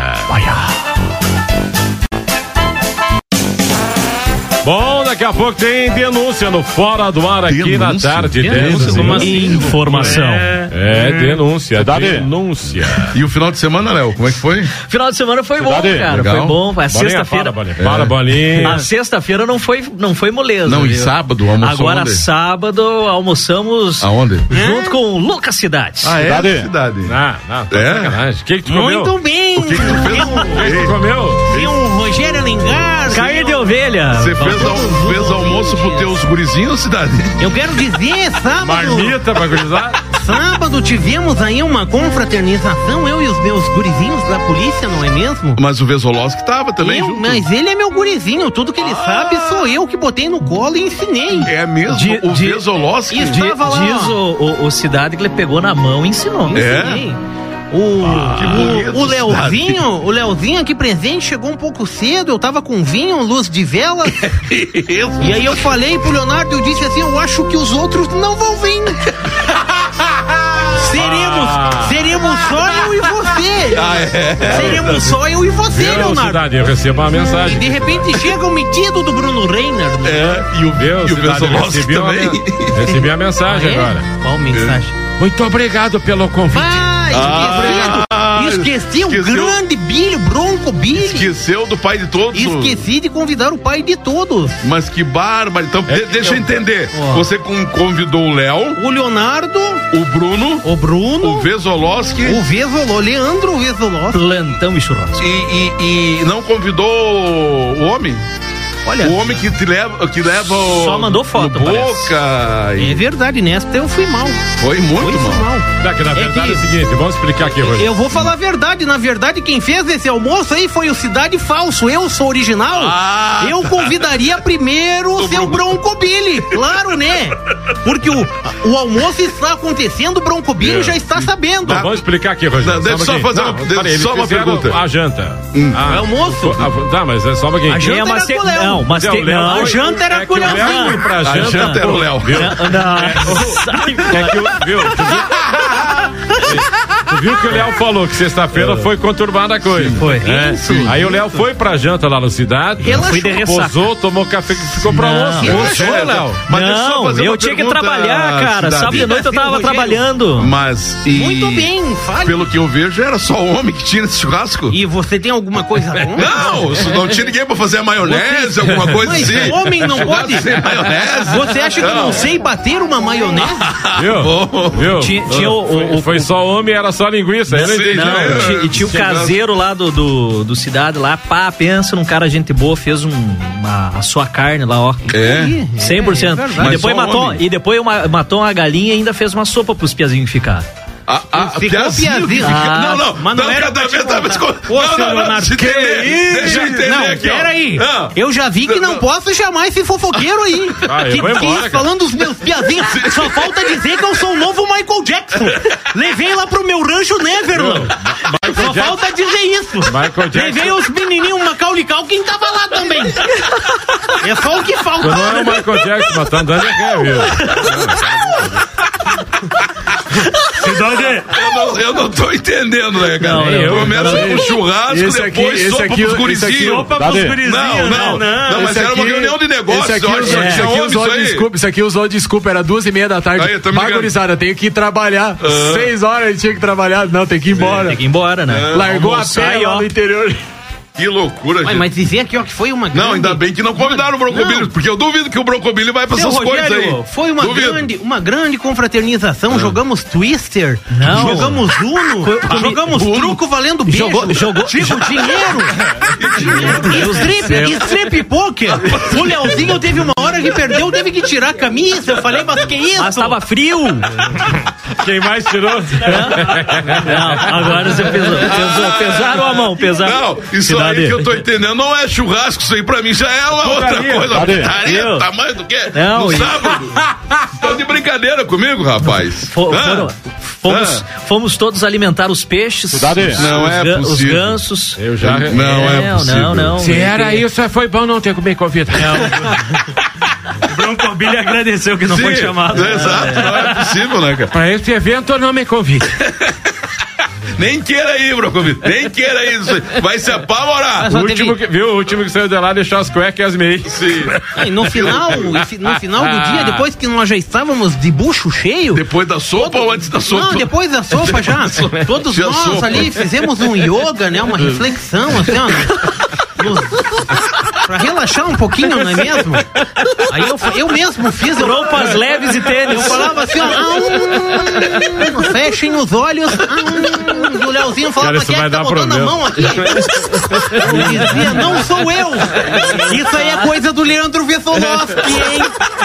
Bom, daqui a pouco tem denúncia no Fora do Ar aqui Denúncia? na tarde. Denúncia? Como assim? Informação. É, é denúncia, denúncia. E o final de semana, Léo, como é que foi? Final de semana foi bom, Cidade, cara. legal. Foi bom. A Bolinha, sexta-feira. Para, bolinha. Para, bolinha. A sexta-feira não foi, não foi moleza. Não, e viu? sábado, almoçou Agora, onde? sábado, almoçamos Aonde? junto com o Lucas Cidade. Ah, é? Cidade. Cidade. Não, não, tá É? sacanagem. O que que tu comeu? Muito bem. O que que tu fez? O que que tu comeu? Tem um Rogério Lingar. Carne de ovelha. Você fez, al- fez almoço pros teus gurizinhos, Cidade? Eu quero dizer, sábado, Marmita pra gurizar? sábado tivemos aí uma confraternização, eu e os meus gurizinhos da polícia, não é mesmo? Mas o Vesolowski tava também Eu, junto. mas ele é meu gurizinho, tudo que ele sabe sou eu que botei no colo e ensinei. É mesmo? De- o de- Vesolowski? Isso. Di- Tava lá, diz ó. o, o, o Cidade que ele pegou na mão e ensinou. É? Ensinei. O, que bonito, o, o Leozinho, o Leozinho aqui presente chegou um pouco cedo, eu tava com vinho, luz de vela. E aí eu falei pro Leonardo, eu disse assim, eu acho que os outros não vão vir. Seremos, seremos só eu e você. Ah, é? Seremos só eu e você, Viu, Leonardo. Cidade, eu recebo uma E mensagem. de repente chega o metido do Bruno Reiner. Né? É, e o, Viu, e o Cidade, eu Vesolowski recebi, uma, também. men- recebi a mensagem Ah, é? agora. Qual mensagem? Muito obrigado pelo convite. Ah, esquecido. Ah, Esqueci o esqueceu. grande Billy, Bronco Billy. Esqueceu do pai de todos. Esqueci de convidar o pai de todos. Mas que bárbaro. Então, de- deixa eu entender. Ó. Você com- convidou o Léo, O Leonardo, o Bruno, o Bruno, o Vesolowski o Vesoló, Leandro Vesoló. Plantão e churrasco. e, e- e não convidou o homem? Olha, O homem que te leva, que leva o- Só mandou foto, no boca. é E verdade, nesta eu fui mal. foi muito Fui mal. mal. Tá, que na É verdade é, que- o seguinte, vamos explicar aqui, Rogério. Eu vou falar a verdade. Na verdade, quem fez esse almoço aí foi o Cidade Falso. Eu sou original. Ah, eu convidaria primeiro o seu Bronco Billy. Claro, né? Porque o, o almoço está acontecendo, o Bronco Billy já está sabendo. Não, vamos explicar aqui, Rogério. Não, deixa um eu só pouquinho. fazer uma- Não, deixa- peraí, eles só uma fizeram pergunta. A janta. Ah, É almoço? ah, tá, mas é só um pouquinho. A janta É, mas era tem- com o Léo. não, mas Não, tem, o Léo não, A janta era é com o que o Léo Leozinho. foi pra a janta. janta era o Léo. Viu? não. É que o, viu? Tu viu, tu viu que o Léo falou que sexta-feira foi conturbada a coisa. Foi. É. Aí o Léo foi pra janta lá no Cidade. Relaxou. Fui de ressaca. Posou, tomou café, ficou pro Não. almoço. Relaxou, Você, Léo. Mas deixa eu só Não, fazer eu uma tinha que pergunta, trabalhar, cara. Cidade. Sábado de noite eu tava Rogério. trabalhando. Mas e Muito bem, fale. pelo que eu vejo era só homem que tinha nesse churrasco. E você tem alguma coisa contra? Não, isso não tinha ninguém pra fazer a maionese, alguma coisa Mas assim. homem não pode? Sem maionese. Você acha que eu não sei bater uma maionese? Viu? Bom. Viu? Tinha- tinha o- foi, o- foi só homem, era só linguiça. Eu não Sim, entendi. Não, né? ti- e tinha o caseiro lá do, do, do Cidade lá, pá, pensa num cara gente boa, fez um, uma, a sua carne lá, ó. É. cem por cento. É verdade. e Mas depois só matou, homem. e depois uma, matou uma galinha e ainda fez uma sopa pros piazinhos ficar. A, a, Ficou Piazinho. Piazinho. Ah, não, não. Mas não, não era cada pra vez tá mais co- Ô, não, seu não, não, Leonardo, se que entender, isso? deixa eu entender Não, aqui, ó. peraí. Não. Eu já vi que não posso chamar esse fofoqueiro aí. Ah, eu que vou embora, quis cara. falando dos meus piazinhos. Só falta dizer que eu sou o novo Michael Jackson. Levei lá pro meu rancho Neverland. Só Jackson. falta dizer isso. Michael Jackson. Levei os menininhos Macaulay Culkin tava lá também. É só o que falta. Tu não é o Michael Jackson, mas tá andando aqui, viu? Cidade. Eu não, eu não tô entendendo, né, cara? Não, não, eu começo não. com o churrasco, Esse aqui- depois esse sopa aqui- pros esse gurizinhos. aqui- Sopa Cadê? pros gurizinhos. Não, não, não, mas Esse era uma aqui- reunião de negócios. Esse aqui, olha, usou, já esse aqui ouve usou isso aí. desculpa, esse aqui usou desculpa, era duas e meia da tarde. Aí, tá me ligando. Bagurizada, tenho que ir trabalhar. Ah. Seis horas ele tinha que trabalhar. Não, tem que ir embora. Tem que ir embora, né? Largou Almoçar a pé e, lá ó. no interior. Que loucura, Mas, gente. mas dizer aqui, ó, que foi uma grande... Não, ainda bem que não convidaram o Brocobilly, Não. porque eu duvido que o Brocobilly vai pra Seu essas coisas Rogério, aí. foi uma Duvido. grande, uma grande confraternização. Jogamos Twister, Não. jogamos Uno, jogamos Uno. truco valendo beijo, Jogou- jogou- tipo dinheiro, dinheiro. strip, strip poker. O Leozinho teve uma hora que perdeu, teve que tirar a camisa. Eu falei, mas que isso? Mas tava frio. Quem mais tirou? Não, agora você pesou. pesou pesaram a mão, pesaram. Não, isso Cidade. aí que eu tô entendendo não é churrasco, isso aí pra mim já é uma outra coisa. Cadê? Putaria, Viu? tamanho do quê? Não, no e- sábado. Estão de brincadeira comigo, rapaz. Fo- Hã? foram- fomos, Ah. fomos todos alimentar os peixes. Cidade. Os, Não é os ga- Os possível. gansos. Eu já. Não é possível. Não, não. Se era isso, foi bom não ter comido convite. O Brocobilly agradeceu que não Sim, foi chamado. Exato, não é possível, né, cara? Pra esse evento não me convite. Nem queira ir, Brocobilly. Nem queira ir. Isso aí vai se apavorar. O último que, viu? O último que saiu de lá deixou as cuecas e as meias. Sim. E no final, no final do dia, depois que nós já estávamos de bucho cheio, Depois da sopa ou antes da sopa? não, depois da sopa já, todos Tinha nós sopa. ali fizemos um yoga, né, uma reflexão, assim, ó, nos- pra relaxar um pouquinho, não é mesmo? Aí eu, eu mesmo fiz, eu, Roupas leves e tênis. eu falava assim, ó, ah, hum, fechem os olhos, ah, hum, e o Leozinho falava, Cara, isso quem é vai que tá dar botando a problema. mão aqui? Eu dizia, não sou eu, isso aí é coisa do Leandro Vesolowski, hein?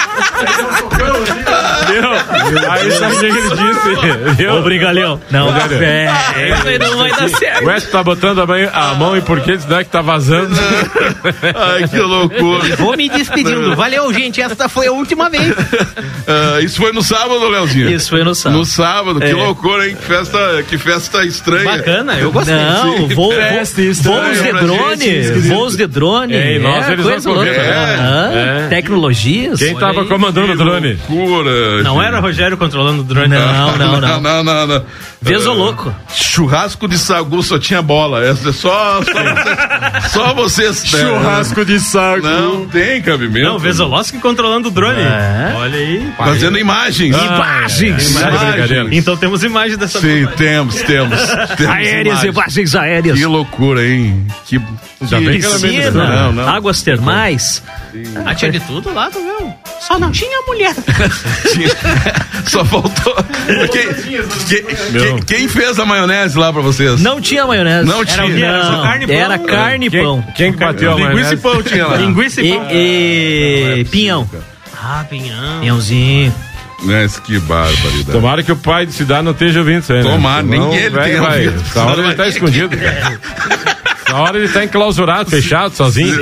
Viu? Aí sabe o que ele disse? Viu? Ô, brigalhão. Não, é, isso aí não vai dar certo. O Edson tá botando a mão, a mão e por que isso daqui tá vazando? Ai, que loucura. Vou me despedindo. Valeu, gente. Essa foi a última vez. Ah, isso foi no sábado, Leozinho? Isso foi no sábado. No sábado, que É. loucura, hein? Que festa, que festa estranha. Bacana, eu gostei. Não, voo, Festa voo, estranha voos de pra drone, gente, voos de drone. É, e nós eles coisa vão louca. correr, é, Aham, é. Tecnologias. Quem tava comandando o drone? Loucura. Não era o Rogério controlando o drone. Não, não, não. Não, não, não. Veso Ah, louco. Churrasco de sagu só tinha bola. Essa é só, só, só vocês. né? Churrasco de saco. Não tem cabimento. Não, Vesolowski controlando o drone. É. Olha aí. Fazendo imagens. Imagens. Imagens. Então temos imagem dessa Sim, temos, temos. temos Aéreas, imagens. imagens aéreas. Que loucura, hein? Que, Já que bem que ela me Piscina, lembrou. Não, não. águas termais. Ah, tinha de tudo lá, tu viu? Só não tinha mulher. Só faltou. Quem, quem, quem- quem fez a maionese lá pra vocês? Não tinha maionese. Não tinha. Era, o quê? Era só Não. carne e pão. Era carne e Quem, pão. quem que bateu a Linguiça maionese? e pão tinha lá. Linguiça e pão. E, e pinhão. Ah, pinhão. Pinhãozinho. Mas que barbaridade. Tomara que o pai de cidade não esteja ouvindo isso aí, né? Tomara, nem Senão, ele velho, tenha vai. ouvido. Essa hora ele tá escondido. Na hora ele tá enclausurado, fechado, sozinho.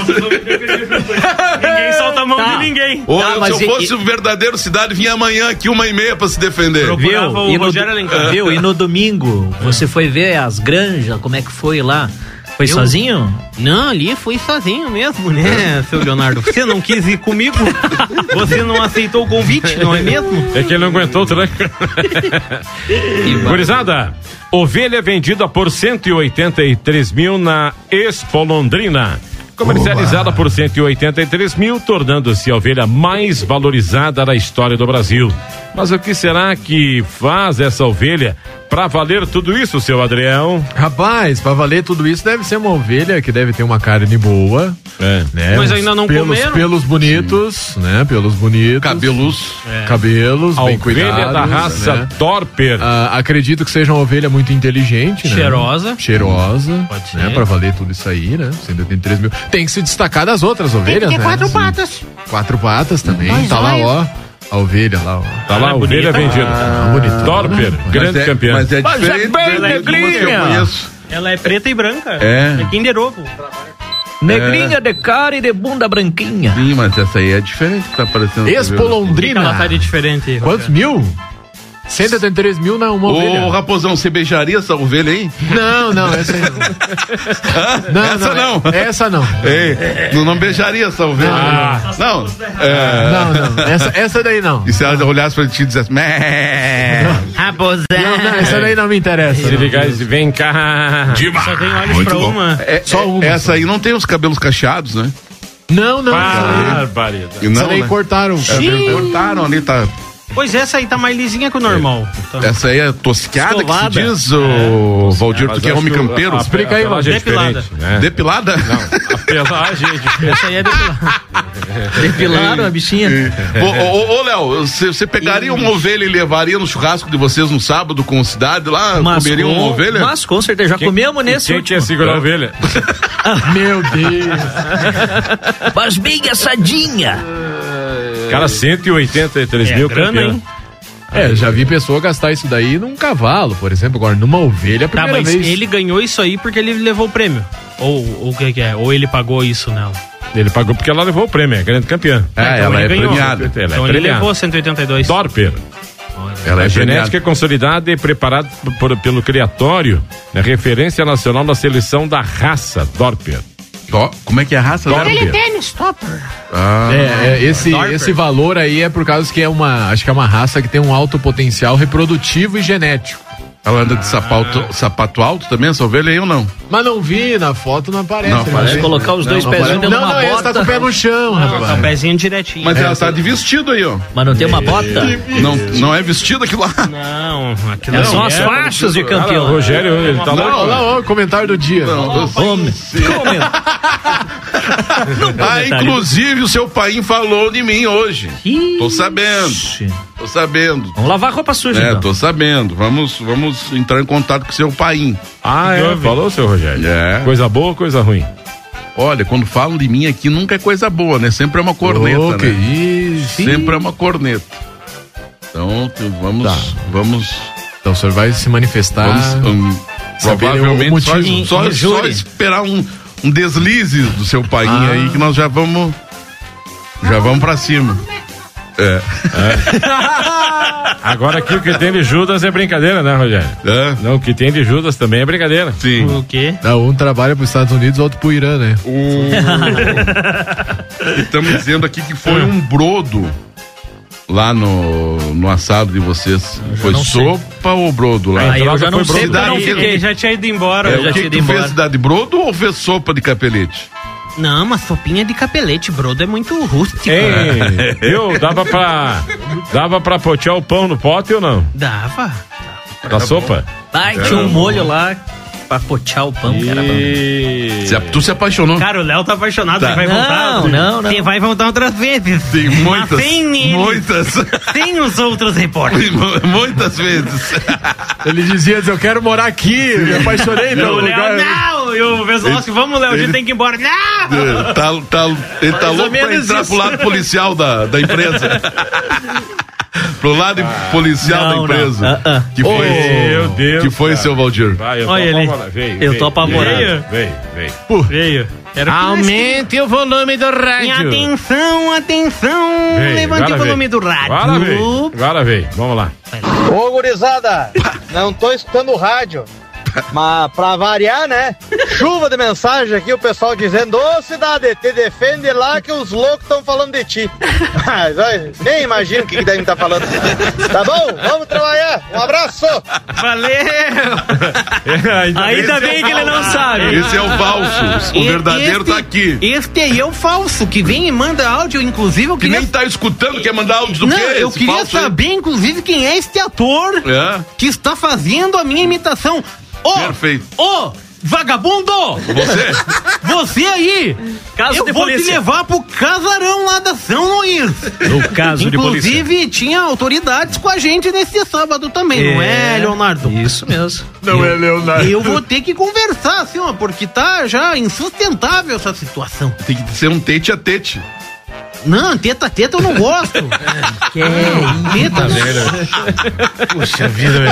Ninguém solta a mão Tá. de ninguém. Ou Tá, se mas eu e- fosse o verdadeiro cidade, vinha amanhã aqui uma e meia pra se defender. Procurava o E no, Rogério Alencar. viu? E no domingo, você foi ver as granjas, como é que foi lá? Foi Eu- sozinho? Não, ali fui sozinho mesmo, né, seu Leonardo? Você não quis ir comigo? Você não aceitou o convite, não é mesmo? É que ele não aguentou o tranco. Gurizada, ovelha vendida por cento e oitenta e três mil na Expo Londrina. Comercializada por cento e oitenta e três mil, tornando-se a ovelha mais valorizada da história do Brasil. Mas o que será que faz essa ovelha pra valer tudo isso, seu Adrião? Rapaz, pra valer tudo isso deve ser uma ovelha que deve ter uma carne boa, É. né? Mas Uns ainda não pelos, comeram? pelos bonitos, né? Pelos bonitos. Cabelos. Cabelos, A bem ovelha cuidados. da raça né? Dorper. Ah, acredito que seja uma ovelha muito inteligente, né? Cheirosa. Cheirosa. Pode né? ser. Pra valer tudo isso aí, né? cento e oitenta e três mil. Tem que se destacar das outras Tem que ovelhas, ter né? quatro Sim. patas. Quatro patas também. Dois Tá lá, olhos. ó. A ovelha lá, ó. Tá lá, a ovelha vendida. Ah, bonito. Dorper, grande é, campeão. Mas é Mas é diferente bem da- de umas que eu negrinha. conheço. Ela é preta e branca. É. É Kinder Ovo. Negrinha de cara e de bunda branquinha. Sim, mas essa aí é diferente que tá aparecendo. Expo Ela Londrina. tá de diferente. Quantos mil? cento e setenta e três mil na uma ovelha. Ô, Raposão, você beijaria essa ovelha aí? Não, não, essa aí não. Não, Essa não. é- Essa não. Ei, não, não beijaria essa ovelha. Ah. Não. É, Não, não. Essa, essa daí não. E se ela olhasse pra ti e dissesse, "Mé". Raposão. Não, não, essa daí não me interessa. Se não. ligar e vem cá. Só tem olhos pra uma. É, Só é- uma, essa só. aí não tem os cabelos cacheados, né? Não, não. Barbaridade. E Essa não, daí né? cortaram. É, cortaram ali, tá. Pois essa aí tá mais lisinha que o normal. Tá. Essa aí é tosqueada Escovada. que se diz, ô Valdir, tu Mas que é acho homem que o- campeiro. a- Explica aí, a pelagem é Depilada. diferente, né? Depilada? Não, a pelagem é diferente. Essa aí é depilada. Depilaram a bichinha. Ô, ô, ô, Léo, você você pegaria uma ovelha e levaria no churrasco de vocês no sábado com cidade lá? Mas Comeria com, uma ovelha? mas com certeza, já comemos nesse Quem último. quer segurar a ovelha? Meu Deus. Mas bem assadinha. Cara, cento e oitenta e três É mil grana, campeão. hein? É, já vi pessoa gastar isso daí num cavalo, por exemplo. Agora, numa ovelha, é a Tá, primeira mas vez. ele ganhou isso aí porque ele levou o prêmio. Ou o que que é? Ou ele pagou isso nela. Ele pagou porque ela levou o prêmio, é grande campeã. É, Então ela ele é ganhou. premiada. Ela é Então ele premiada. levou cento e oitenta e dois. Dorper. Ela A é genética premiada. é consolidada e preparada por- pelo criatório, né, referência nacional na seleção da raça Dorper. Ó, como é que é a raça? Aquele Dorper. tênis, topper. Ah, É, é, esse, Dorper. esse valor aí é por causa que é uma, acho que é uma raça que tem um alto potencial reprodutivo e genético. ela anda de sapato, sapato alto também, essa ovelha aí ou não? Mas não vi, na foto não aparece. Não né? aparece. Colocar os dois Não, pezinhos não, dentro de não, uma não, esse tá bota. com o pé no chão, Tá o rapaz. pezinho direitinho. Mas ela tá de vestido aí, ó. Mas não tem uma bota? Não, não é vestido aquilo lá. Não, aquilo É, não são as é. faixas de Cara, o campeão. Rogério, ele tá Não, louco. lá, ó, comentário do dia. Homem. Ah, inclusive o seu pai falou de mim hoje. Tô sabendo, tô sabendo. Vamos lavar roupa suja, É, então. tô sabendo. Vamos, vamos entrar em contato com seu pai. Ah, é? Falou, seu Rogério? É. Coisa boa ou coisa ruim? Olha, quando falam de mim aqui, nunca é coisa boa, né? Sempre é uma corneta, Ô, que né? isso. Sempre é uma corneta. Então, tu- vamos, Tá. vamos, Então o senhor vai se manifestar. vamos, hum, saber o provavelmente só, motivo. só, Em só júri. esperar um, um deslize do seu pai Ah. aí que nós já vamos, já vamos pra cima. É. Agora aqui o que tem de Judas é brincadeira, né, Rogério? É. Não, o que tem de Judas também é brincadeira. Sim. O quê? Não, um trabalha para os Estados Unidos, outro pro Irã, né? Estamos dizendo aqui que foi um brodo lá no, no assado de vocês. Foi sopa ou brodo lá? Aí eu já não sei, porque eu não Cidade- fiquei. Ele já tinha ido embora. É, eu já o que, tinha que ido tu fez embora. cidade de brodo ou fez sopa de capelete? Não, uma sopinha de capelete, brodo, é muito rústico. Ei, viu? Dava pra, dava pra potear o pão no pote ou não? Dava. Da sopa? Ai, tinha um molho lá pra potear o pão, cara. E... Se a- tu se apaixonou? Cara, o Léo tá apaixonado, Tá. ele vai voltar. Não, não, não. Você vai voltar outras vezes. Tem muitas, Mas sem ele. muitas, Sem os outros repórteres. muitas vezes. Ele dizia, eu quero morar aqui, me apaixonei O pelo Léo, lugar. não! E o Veslowski, vamos, Léo, a gente ele- tem que ir embora. Não! tá, tá, ele tá ou louco pra menos entrar isso. pro lado policial da, da empresa. Pro lado policial Não, da empresa. não. Ah, ah. Que foi, Meu Deus, que foi cara. seu Valdir? Vai, eu Olha tô ele. apavorado. Veio, Eu veio, tô apavorado. Veio, veio, veio. Veio. Era Aumente o volume do rádio. Atenção, atenção. Veio, Levante agora o volume veio. do rádio. Agora veio, agora veio. Vamos lá. Ô, gurizada, não tô escutando o rádio, mas pra variar, né? Chuva de mensagem aqui, o pessoal dizendo, ô cidade, te defende lá que os loucos estão falando de ti. Mas, olha, nem imagino o que, que devem estar falando. Tá bom? Vamos trabalhar. Um abraço. Valeu! Ainda bem que ele não sabe. Esse é o falso. O E- verdadeiro este- tá aqui. Este aí é o falso, que vem e manda áudio, inclusive eu Que queria... nem tá escutando, quer mandar áudio do Não, quê? eu esse queria falso aí? saber, inclusive, quem é este ator É, que está fazendo a minha imitação. Ô, perfeito. ô, vagabundo! Você? Você aí! Caso eu de vou polícia. te levar pro casarão lá da São Luís. No caso de polícia. Inclusive, tinha autoridades com a gente nesse sábado também, não é, Leonardo? Isso mesmo. Não é Leonardo. Eu vou ter que conversar, assim, ó, porque tá já insustentável essa situação. Tem que ser um tete a tete. Não, teta, teta eu não gosto. Que é teta, né? Puxa vida,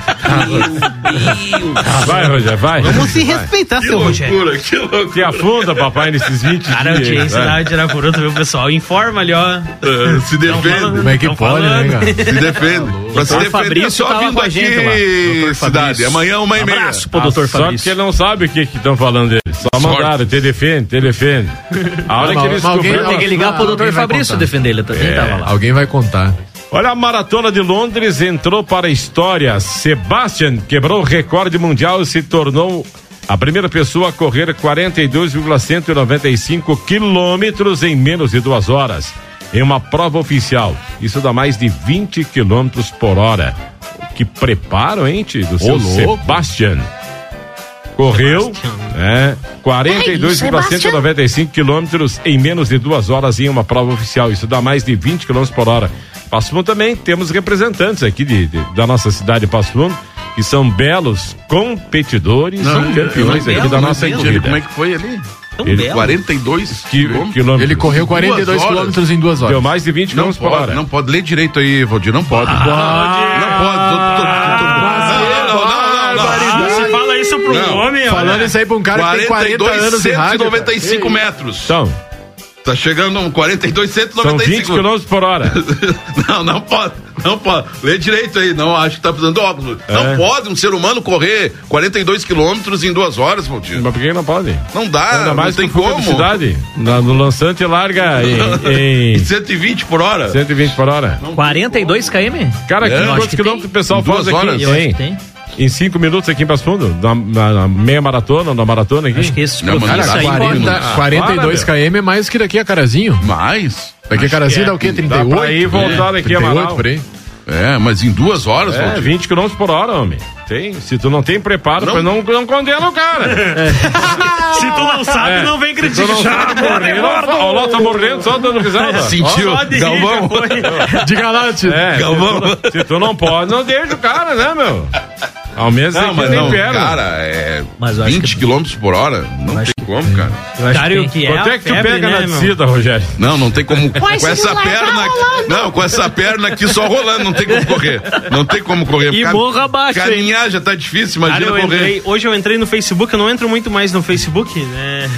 velho. Vai, Rogério, vai. Vamos se respeitar, seu Rogério. Que loucura. Se afunda, papai, nesses vinte Cara, a dias. audiência da Rádio Arapuru, tu viu, pessoal? Informa ali, ó. Uh, se defende. Como é que pode, né, cara? Se defende. Pra se defender, Fabrício só tava vindo com a gente lá. aqui, doutor cidade. Fabrício. Amanhã, uma e meia. Abraço pro Ah, doutor só Fabrício. que ele não sabe o que estão falando dele. Só mandaram, te defende, te defende. A hora Não, que ele mas alguém- descobriu. Tem que ligar pro Alguém doutor vai Fabrício contar. defender ele também. Tava lá. Alguém vai contar. Olha, a Maratona de Londres entrou para a história. Sebastian quebrou o recorde mundial e se tornou a primeira pessoa a correr quarenta e dois vírgula cento e noventa e cinco quilômetros em menos de duas horas. Em uma prova oficial. Isso dá mais de vinte quilômetros por hora. Que preparo, hein, tio, do seu louco. Sebastian. Correu é, quarenta e dois vírgula cento e noventa e cinco quilômetros em menos de duas horas em uma prova oficial. Isso dá mais de vinte quilômetros por hora. Passo Fundo também temos representantes aqui de, de- da nossa cidade de Passo Fundo, que são belos competidores Não, e campeões eu- aqui eu da não nossa entendi. corrida. Como é que foi ali? Tão Ele- belo. quarenta e dois Que- quilômetros. quilômetros. Ele correu quarenta e dois Duas horas. quilômetros em duas Deu horas. mais de vinte Não quilômetros por pode, hora. não pode. Lê direito aí, Valdir, não pode. Não pode. Não, não, não, não, não. Ah, você fala isso pro Não. homem, ó. Falando isso aí pra um cara que tem quarenta anos de rádio. cento e noventa e cinco metros. Então, Tá chegando a um quarenta e dois, cento e são noventa e vinte cinco. quilômetros por hora. Não, não pode, não pode. Lê direito aí, não, acho que tá precisando de óculos. É. Não pode um ser humano correr quarenta e dois quilômetros em duas horas, Valdir. Mas por que não pode? Não dá, Ainda não mais tem com como. cidade. No lançante larga em, em cento e vinte por hora. cento e vinte por hora. quarenta e dois quilômetros? Cara, aqui É, eu quantos acho que quilômetros tem. o pessoal Em duas faz aqui? horas? Eu acho Tem. que tem. Em cinco minutos aqui em Passo Fundo? Na, na- na meia maratona, na maratona aqui? Acho que esses Não, mas profissionais dá aí quarenta, podem. Ah, quarenta e dois para, quilômetros é mais que daqui a Carazinho. Mais? Daqui a Carazinho dá o quê? trinta e oito? Dá pra ir e voltar daqui a trinta e oito Amaral. por aí. É, mas em duas horas, É, Valdir. vinte quilômetros por hora, homem. Tem. Se tu não tem preparo, Não. não, não, não condena o cara. Se tu não sabe, É. não vem Se tu não criticar. sabe morrer, ó, lá tá morrendo só dando risada. Sentiu, Só de rir, Galvão? já foi. Diga lá, tio. É, Galvão. Se tu, se tu não pode, não deixa o cara, né, meu? Ao menos Não, tem que mas ter não, perna. cara, é Mas eu acho vinte que- quilômetros por hora, não acho tem como, cara. Eu acho Cara, que o tem. que é Quanto a é que tu febre, pega né, na meu? descida, Rogério? Não, não tem como. Com Mas essa se não perna largar aqui. rolando. Não, com essa perna aqui só rolando, não tem como correr. Não tem como correr. E Cam- morra abaixo, hein? Caminhar já tá difícil, Cara, imagina eu correr. entrei, hoje eu entrei no Facebook, eu não entro muito mais no Facebook, né?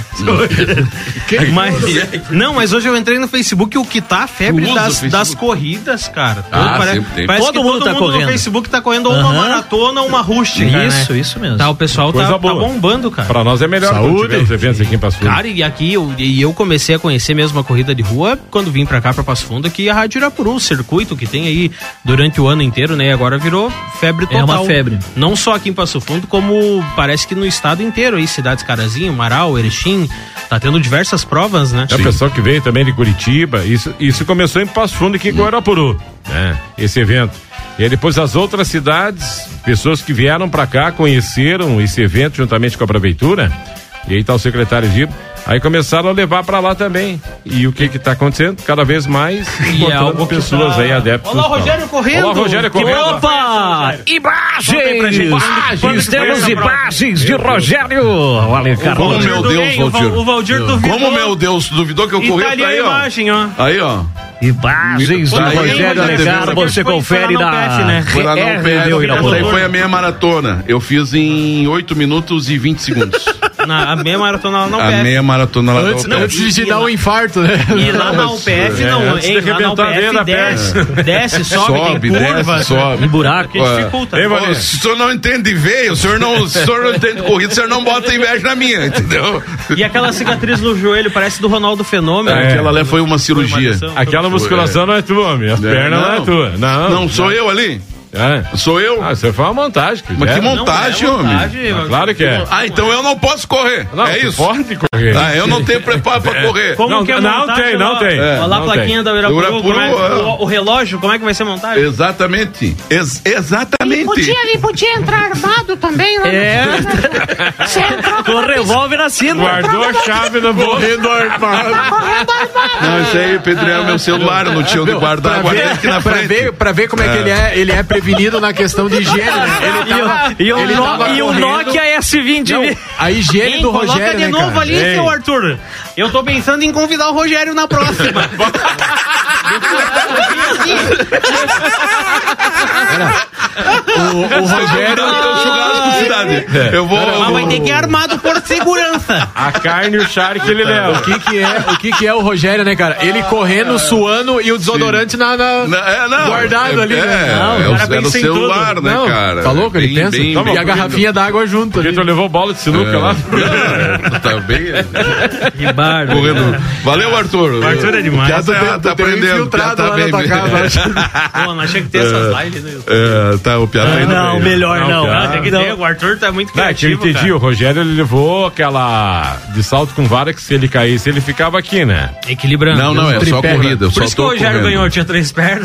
Mas, não, mas hoje eu entrei no Facebook, o que tá a febre Tu usa o das, Facebook? das corridas, cara. Ah, parece sempre tem. parece Todo que mundo todo tá mundo correndo. no Facebook tá correndo ou uma Aham. maratona ou uma rústica, Isso, né? isso mesmo. Tá, o pessoal Coisa tá, tá boa. bombando, cara. Pra nós é melhor quando Saúde. tiver os eventos aqui em Passo Fundo. Cara, e aqui eu, e eu comecei a conhecer mesmo a corrida de rua quando vim pra cá, pra Passo Fundo, aqui a Rádio Irapuru, o circuito que tem aí durante o ano inteiro, né? Agora virou febre É total. uma febre. Não só aqui em Passo Fundo, como parece que no estado inteiro aí, cidades Carazinho, Marau, Erechim, tá tendo diversas provas, né? É o pessoal que veio também de Curitiba. Isso, isso começou em Passo Fundo aqui com Arapuru, né? Esse evento. E aí depois as outras cidades, pessoas que vieram pra cá, conheceram esse evento juntamente com a prefeitura. E aí tá o secretário Giro. Aí começaram a levar pra lá também. E o que que tá acontecendo? Cada vez mais E é algo encontrando que pessoas tá- aí adeptos. Olá, Rogério correndo. Olá, Rogério correndo. Opa! Imagens! Imagens! Temos imagens de Rogério! Olha, cara. Como, Valdir meu do Deus, bem, o Val- Valdir. O Valdir duvidou. Como, meu Deus, duvidou que eu E corri? tá ali Tá a aí, ó. imagem, ó. Aí, ó. Imagens do Tá aí, Rogério tá aí, Alencar, tá aí. você Foi- foi lá confere no na P F, né? Foi lá no R, P F, meu essa Irapuru. aí foi a meia maratona. Eu fiz em oito minutos e vinte segundos. Na, a meia maratona lá na A U P F. meia maratona lá Antes, da U P F. antes de te dar um infarto, né? E lá na U P F, É, não, antes de hein, lá na arrebentar a veia U P da F desce, desce, sobe, Sobe, tem curva. desce, sobe. Em buraco. Que dificulta. Ei, Ô, Valério. se o senhor não entende de veio, o senhor não, se o senhor não entende de corrida, o senhor não bota inveja na minha, entendeu? E aquela cicatriz no joelho parece do Ronaldo Fenômeno. É. Aquela ali foi uma cirurgia. lição. Aquela musculação não é tua, homem. As pernas não é tua. Não, Não, sou eu ali? É. Sou eu? Ah, você foi uma montagem. Mas que é. montagem, Não, é homem. montagem, Mas claro que é. Ah, então eu não posso correr. Não, é tu isso? pode correr. Ah, eu não tenho preparo pra correr. Como Não, que é não montagem, tem, não ó? tem. Olha lá a Não plaquinha tem. da Urapuru, Urapuru, como é- é. o, o relógio, como é que vai ser montado? Exatamente. Ex- exatamente. Podia, ele podia entrar armado também lá É. no... Você entrou Com o revólver na cinta. Guardou a chave na bolsa. Correndo armado. Não, isso aí, Pedrinho, é meu celular, eu não tinha onde guardar, Pra guardei ver, aqui na pra, frente. ver, pra ver como é, que ele é, ele é prevenido na questão de higiene. Né? Ele tava, E o, ele no, tava e o correndo- Nokia S vinte. Não, a higiene Hein, do coloca Rogério, de né, novo cara? ali, Ei. seu Arthur. Eu tô pensando em convidar o Rogério na próxima. O, o Rogério... Churrasco, cidade. Eu vou... Mas vai ter que ir armado por segurança. A carne e o charque ele leva. O que que é, o que que é o Rogério, né, cara? Ele correndo, suando e o desodorante na, na- Não, é, não, guardado é, ali, é, né? Não, é, o o, cara é no pensa em celular, tudo. né, Não, cara? falou que ele Bem- pensa? bem- Toma, e a garrafinha d'água junto. Porque ali. tu levou bola de sinuca lá. É, tá bem... Que barba. Correndo. Valeu, Arthur. O Arthur é demais. Já tá, Tu tem- tá tu tem aprendendo. infiltrado Piá tá lá bem, na tua casa, bem. acho. Pô, não achei que tem essas lives no YouTube. É, tá, o Piá tá indo Não, bem. melhor Não, não. cara. Ah, tem que ter, o Arthur tá muito Não, é que eu criativo, entendi, cara. o Rogério ele levou aquela de salto com vara que se ele caísse ele ficava aqui, né? Equilibrando. Não, não, é só Tripé, corrida. eu Por só isso que tô o Rogério correndo. ganhou, tinha três pernas.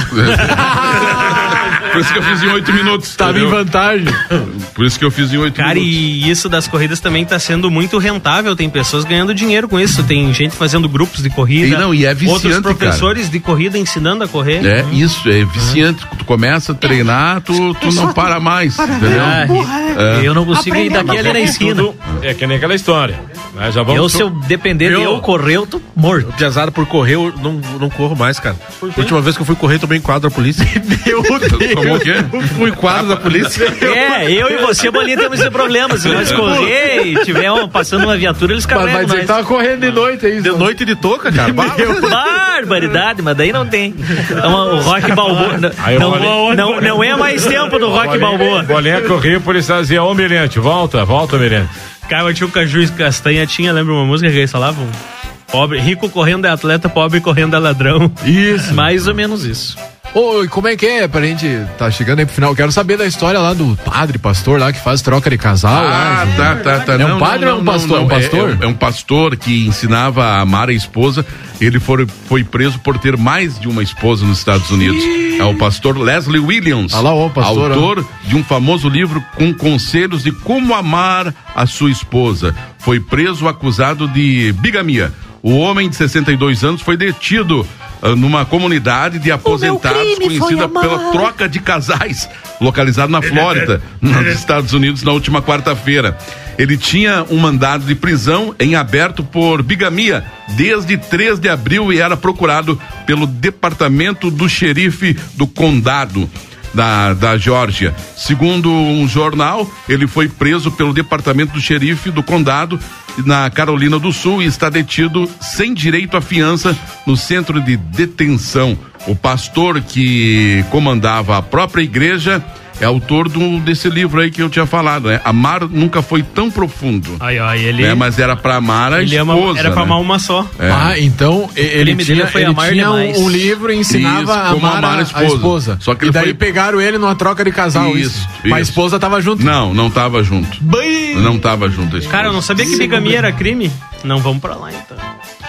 Por isso que eu fiz em oito minutos. Tava em entendeu? vantagem. Por isso que eu fiz em oito Cara, minutos. e isso das corridas também tá sendo muito rentável. Tem pessoas ganhando dinheiro com isso. Tem gente fazendo grupos de corrida. E não, e é viciante, Outros professores de corrida ensinando a correr. É isso, é viciante. Tu começa a treinar, tu, tu não para mais. Entendeu? Ah, É. Eu não consigo ir Aprendeu daqui ali na esquina. É que nem aquela história. Né? Já vamos Eu, se eu depender de eu correr, eu tô morto. Piazada por correr, eu não, não corro mais, cara. A última vez que eu fui correr, tomei enquadro da polícia. Meu Deus. Tomou o quê? Fui enquadro da polícia. É, eu e você, Bolinha, temos esse problema. Se nós correr e tiver um, passando uma viatura, eles Mas vai carregam dizer que nós. tava correndo de noite, é isso? De noite de touca, cara. Barbaridade, mas daí não tem. Então, o Rock Balboa. Não, Aí eu não, falei- não, não é mais tempo do Rock Balboa. Bolinha corria, o policial dizia, ô Mirante, volta, volta, Mirante. Cara, tinha o Caju e Castanha, tinha, lembra uma música que eles falavam? Pobre, rico correndo é atleta, pobre correndo é ladrão. Isso. Mais ou menos isso. Ô, e como é que é pra gente tá chegando aí pro final? Quero saber da história lá do padre, pastor lá, que faz troca de casal. Ah, lá, tá, tá, tá. É um Não, padre não, ou é um não, pastor? não. Um pastor? É, é um pastor que ensinava a amar a esposa. Ele foi, foi preso por ter mais de uma esposa nos Estados Unidos. É o pastor Leslie Williams. Ah lá, ó, o pastor, autor de um famoso livro com conselhos de como amar a sua esposa. Foi preso acusado de bigamia. O homem de sessenta e dois anos foi detido uh, numa comunidade de aposentados crime foi conhecida amar. pela troca de casais, localizado na Flórida, nos Estados Unidos, na última quarta-feira. Ele tinha um mandado de prisão em aberto por bigamia desde três de abril e era procurado pelo departamento do xerife do condado da, da Geórgia. Segundo um jornal, ele foi preso pelo departamento do xerife do condado na Carolina do Sul e está detido sem direito à fiança no centro de detenção. O pastor que comandava a própria igreja é autor do, desse livro aí que eu tinha falado, né? Amar nunca foi tão profundo. Ai, ai, ele. Né? Mas era pra amar a ele esposa. ama, era pra né? amar uma só. É. Ah, então e- ele crime dele tinha, foi ele amar tinha demais. um, um livro e ensinava Isso, a como amar, amar a, a a esposa. esposa. Só que e ele daí foi- pegaram ele numa troca de casal. Isso. Isso, Mas a isso. esposa tava junto. Não, não tava junto. Não tava junto a esposa. Cara, eu não sabia que bigamia era crime. Não vamos pra lá, então.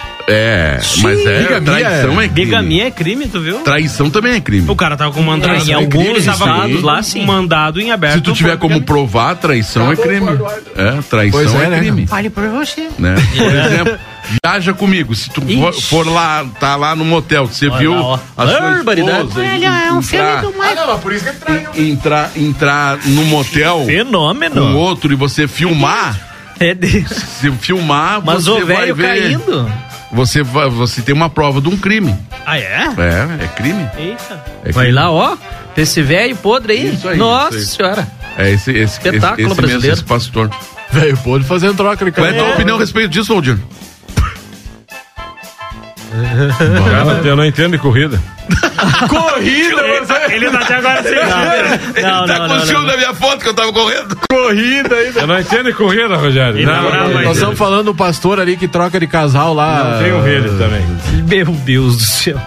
É, mas é, bigamia traição é crime. Bigamia é crime, tu viu? Traição também é crime. O cara tava com mandado. Em alguns estados lá, sim. Mandado em aberto. Se tu tiver como provar, traição é crime. É, traição Pois é, é né? crime. Fale por você. Né? Por exemplo, viaja comigo. Se tu for, for lá, tá lá no motel, você viu lá, ó. a sua Barbaridade. esposa Olha, é um filme entrar, do Michael. não, mas por isso que ele traiu. entrar, entrar no motel com Fenômeno. outro e você filmar, É de... se filmar, Mas você o vai velho ver. caindo. Você, vai, você tem uma prova de um crime. Ah, é? É, é crime. Eita. É Vai crime. lá, ó. Esse velho podre aí. Isso aí, Nossa isso aí. senhora. É esse, esse, Espetáculo esse, esse brasileiro. mesmo, esse pastor. Velho, pode fazer troca de Qual é a casal. tua opinião a respeito disso, Valdir? Cara, eu não entendo de corrida. Corrida, você. Ele tá até agora sem saber. Não, tá não, com não, ciúme não. da minha foto que eu tava correndo. Corrida ainda. Eu não entendo de corrida, Rogério. Ele Não, é não, bravo, não, hein? Nós estamos falando do pastor ali que troca de casal lá. não tenho ele também. Meu Deus do céu.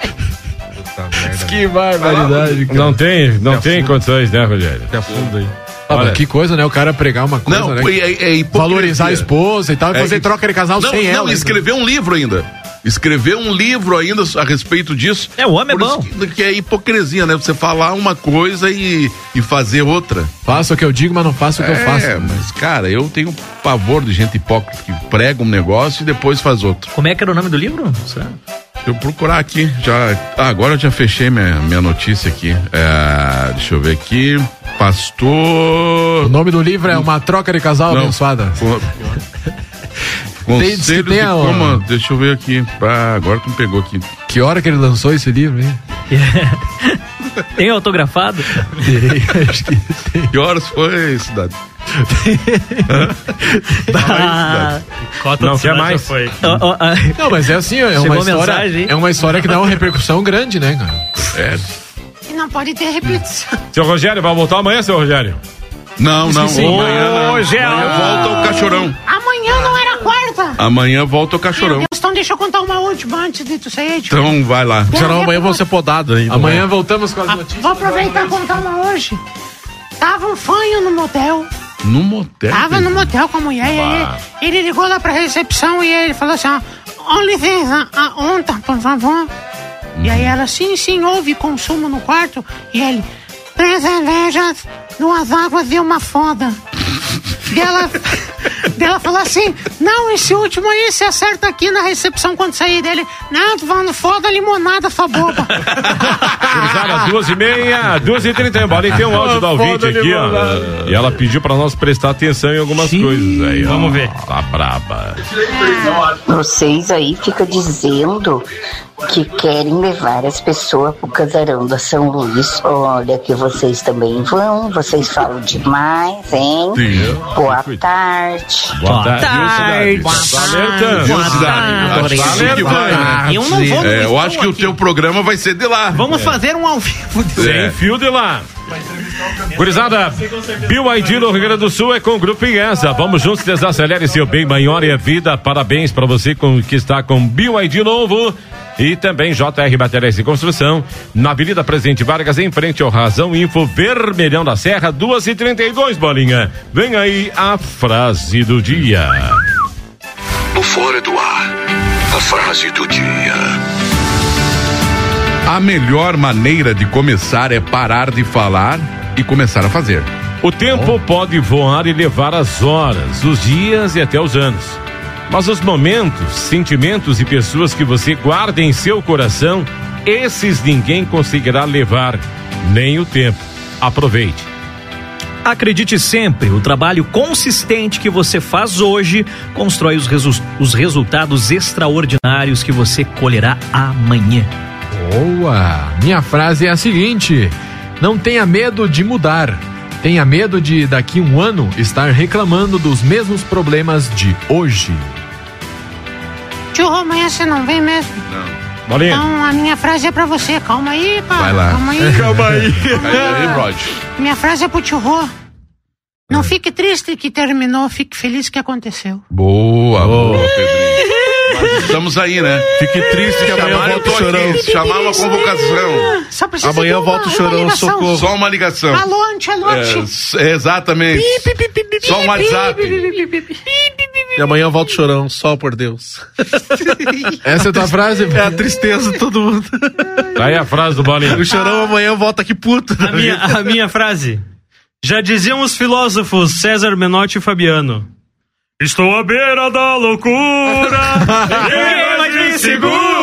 Que barbaridade, cara. Não tem, não tem condições, né, Rogério? Até fundo aí. Ah, mas Olha. que coisa, né? O cara pregar uma coisa, Não, né? é, é hipocrisia. Valorizar a esposa e tal, e É fazer isso. troca de casal Não, sem não, ela. escrever um livro ainda. Escrever um livro ainda a respeito disso. É, o homem é Por isso bom. Que, que é hipocrisia, né? Você falar uma coisa e, e fazer outra. Faça o que eu digo, mas não faça o que eu faço. É, mas, cara, eu tenho pavor de gente hipócrita que prega um negócio e depois faz outro. Como é que era o nome do livro? Será? Eu procurar aqui, já. Ah, agora eu já fechei minha, minha notícia aqui. É, deixa eu ver aqui. Pastor. O nome do livro é Uma Troca de Casal Não. Abençoada. Conselhos Tem- de tem a- como. Deixa eu ver aqui. Ah, agora tu me pegou aqui. Que hora que ele lançou esse livro, hein? Tem autografado? Acho que tem. Que horas foi, cidade? Ah, Cota Não do quer cidade mais? já foi. ó, ó, ó. Não, mas é assim, é Chegou uma a história. mensagem, hein? É uma história que dá uma repercussão grande, né, cara? É. E não pode ter repetição. Seu Rogério, vai voltar amanhã, seu Rogério? Não, não. Sim. Amanhã, não. Hoje é Amanhã a- volta o cachorrão. Amanhã não era quarta. Amanhã volta o cachorão. Meu Deus, então deixa eu contar uma última antes de tu sair. Tipo, Então vai lá. Senão amanhã vão ser podados ainda. Amanhã voltamos com as notícias. vou aproveitar e contar uma hoje. Tava um fanho no motel. No motel. Tava no motel com a mulher. E aí ele ligou lá pra recepção e ele falou assim: ó, ó, licença, a onta, por favor. E aí ela, sim, sim, houve consumo no quarto. E ele, três cervejas, duas águas e uma foda. E ela, e ela falou assim: não, esse último aí você acerta aqui na recepção quando sair dele. Não, tô falando foda limonada, sua boba. Cruzada, duas e meia, duas e trinta e um. Bola, e tem um áudio da ouvinte aqui, ó. E ela pediu pra nós prestar atenção em algumas coisas aí, ó. Vamos ver. Tá braba. Vocês aí ficam dizendo que querem levar as pessoas pro casarão da São Luís. Olha que vocês também vão, vocês falam demais, hein? Sim. Boa tarde. Boa Boa tarde. tarde. Tá alertando. Viu, cidade? tarde. Acho que vai. Eu não vou no É, eu Lisboa acho que o aqui. teu programa vai ser de lá. Vamos fazer um ao vivo. Sem fio de lá. Gurizada, Bio I D no Rio Grande do Sul é com o Grupo Inhesa. Vamos juntos, desacelere seu bem maior e a vida. Parabéns para você com, que está com Bio I D novo. E também J R Materiais de Construção, na Avenida Presidente Vargas, em frente ao Razão Info, Vermelhão da Serra, duas e trinta e dois, bolinha. Vem aí a frase do dia. No Fora do Ar, a frase do dia. A melhor maneira de começar é parar de falar e começar a fazer. O tempo pode voar e levar as horas, os dias e até os anos. Mas os momentos, sentimentos e pessoas que você guarda em seu coração, esses ninguém conseguirá levar, nem o tempo. Aproveite. Acredite sempre, o trabalho consistente que você faz hoje constrói os, resu- os resultados extraordinários que você colherá amanhã. Boa! Minha frase é a seguinte: não tenha medo de mudar. Tenha medo de, daqui um ano, estar reclamando dos mesmos problemas de hoje. Tio, amanhã você não vem mesmo. Bolinha. Então a minha frase é pra você. Calma aí, cara. Vai lá. Calma aí. Calma aí. Aí, Rod. Minha frase é pro tio Rô. Não fique triste que terminou, fique feliz que aconteceu. Boa, boa, Pedrinho. Mas estamos aí, né? Fique triste que amanhã Chamaram, eu volta tô o chorão. aqui. Chamar uma convocação. Só precisa Amanhã de uma, volta o uma chorão, ligação. socorro. Só uma ligação. Alô, Antelote. É, s- exatamente. Só um WhatsApp. E amanhã volta o chorão, só por Deus. Essa é a tua frase? É a tristeza de todo mundo. Tá aí a frase do Bolinha. O chorão amanhã volta aqui puto. A minha, a minha frase. Já diziam os filósofos César Menotti e Fabiano. Estou à beira da loucura. Ninguém mais me segura.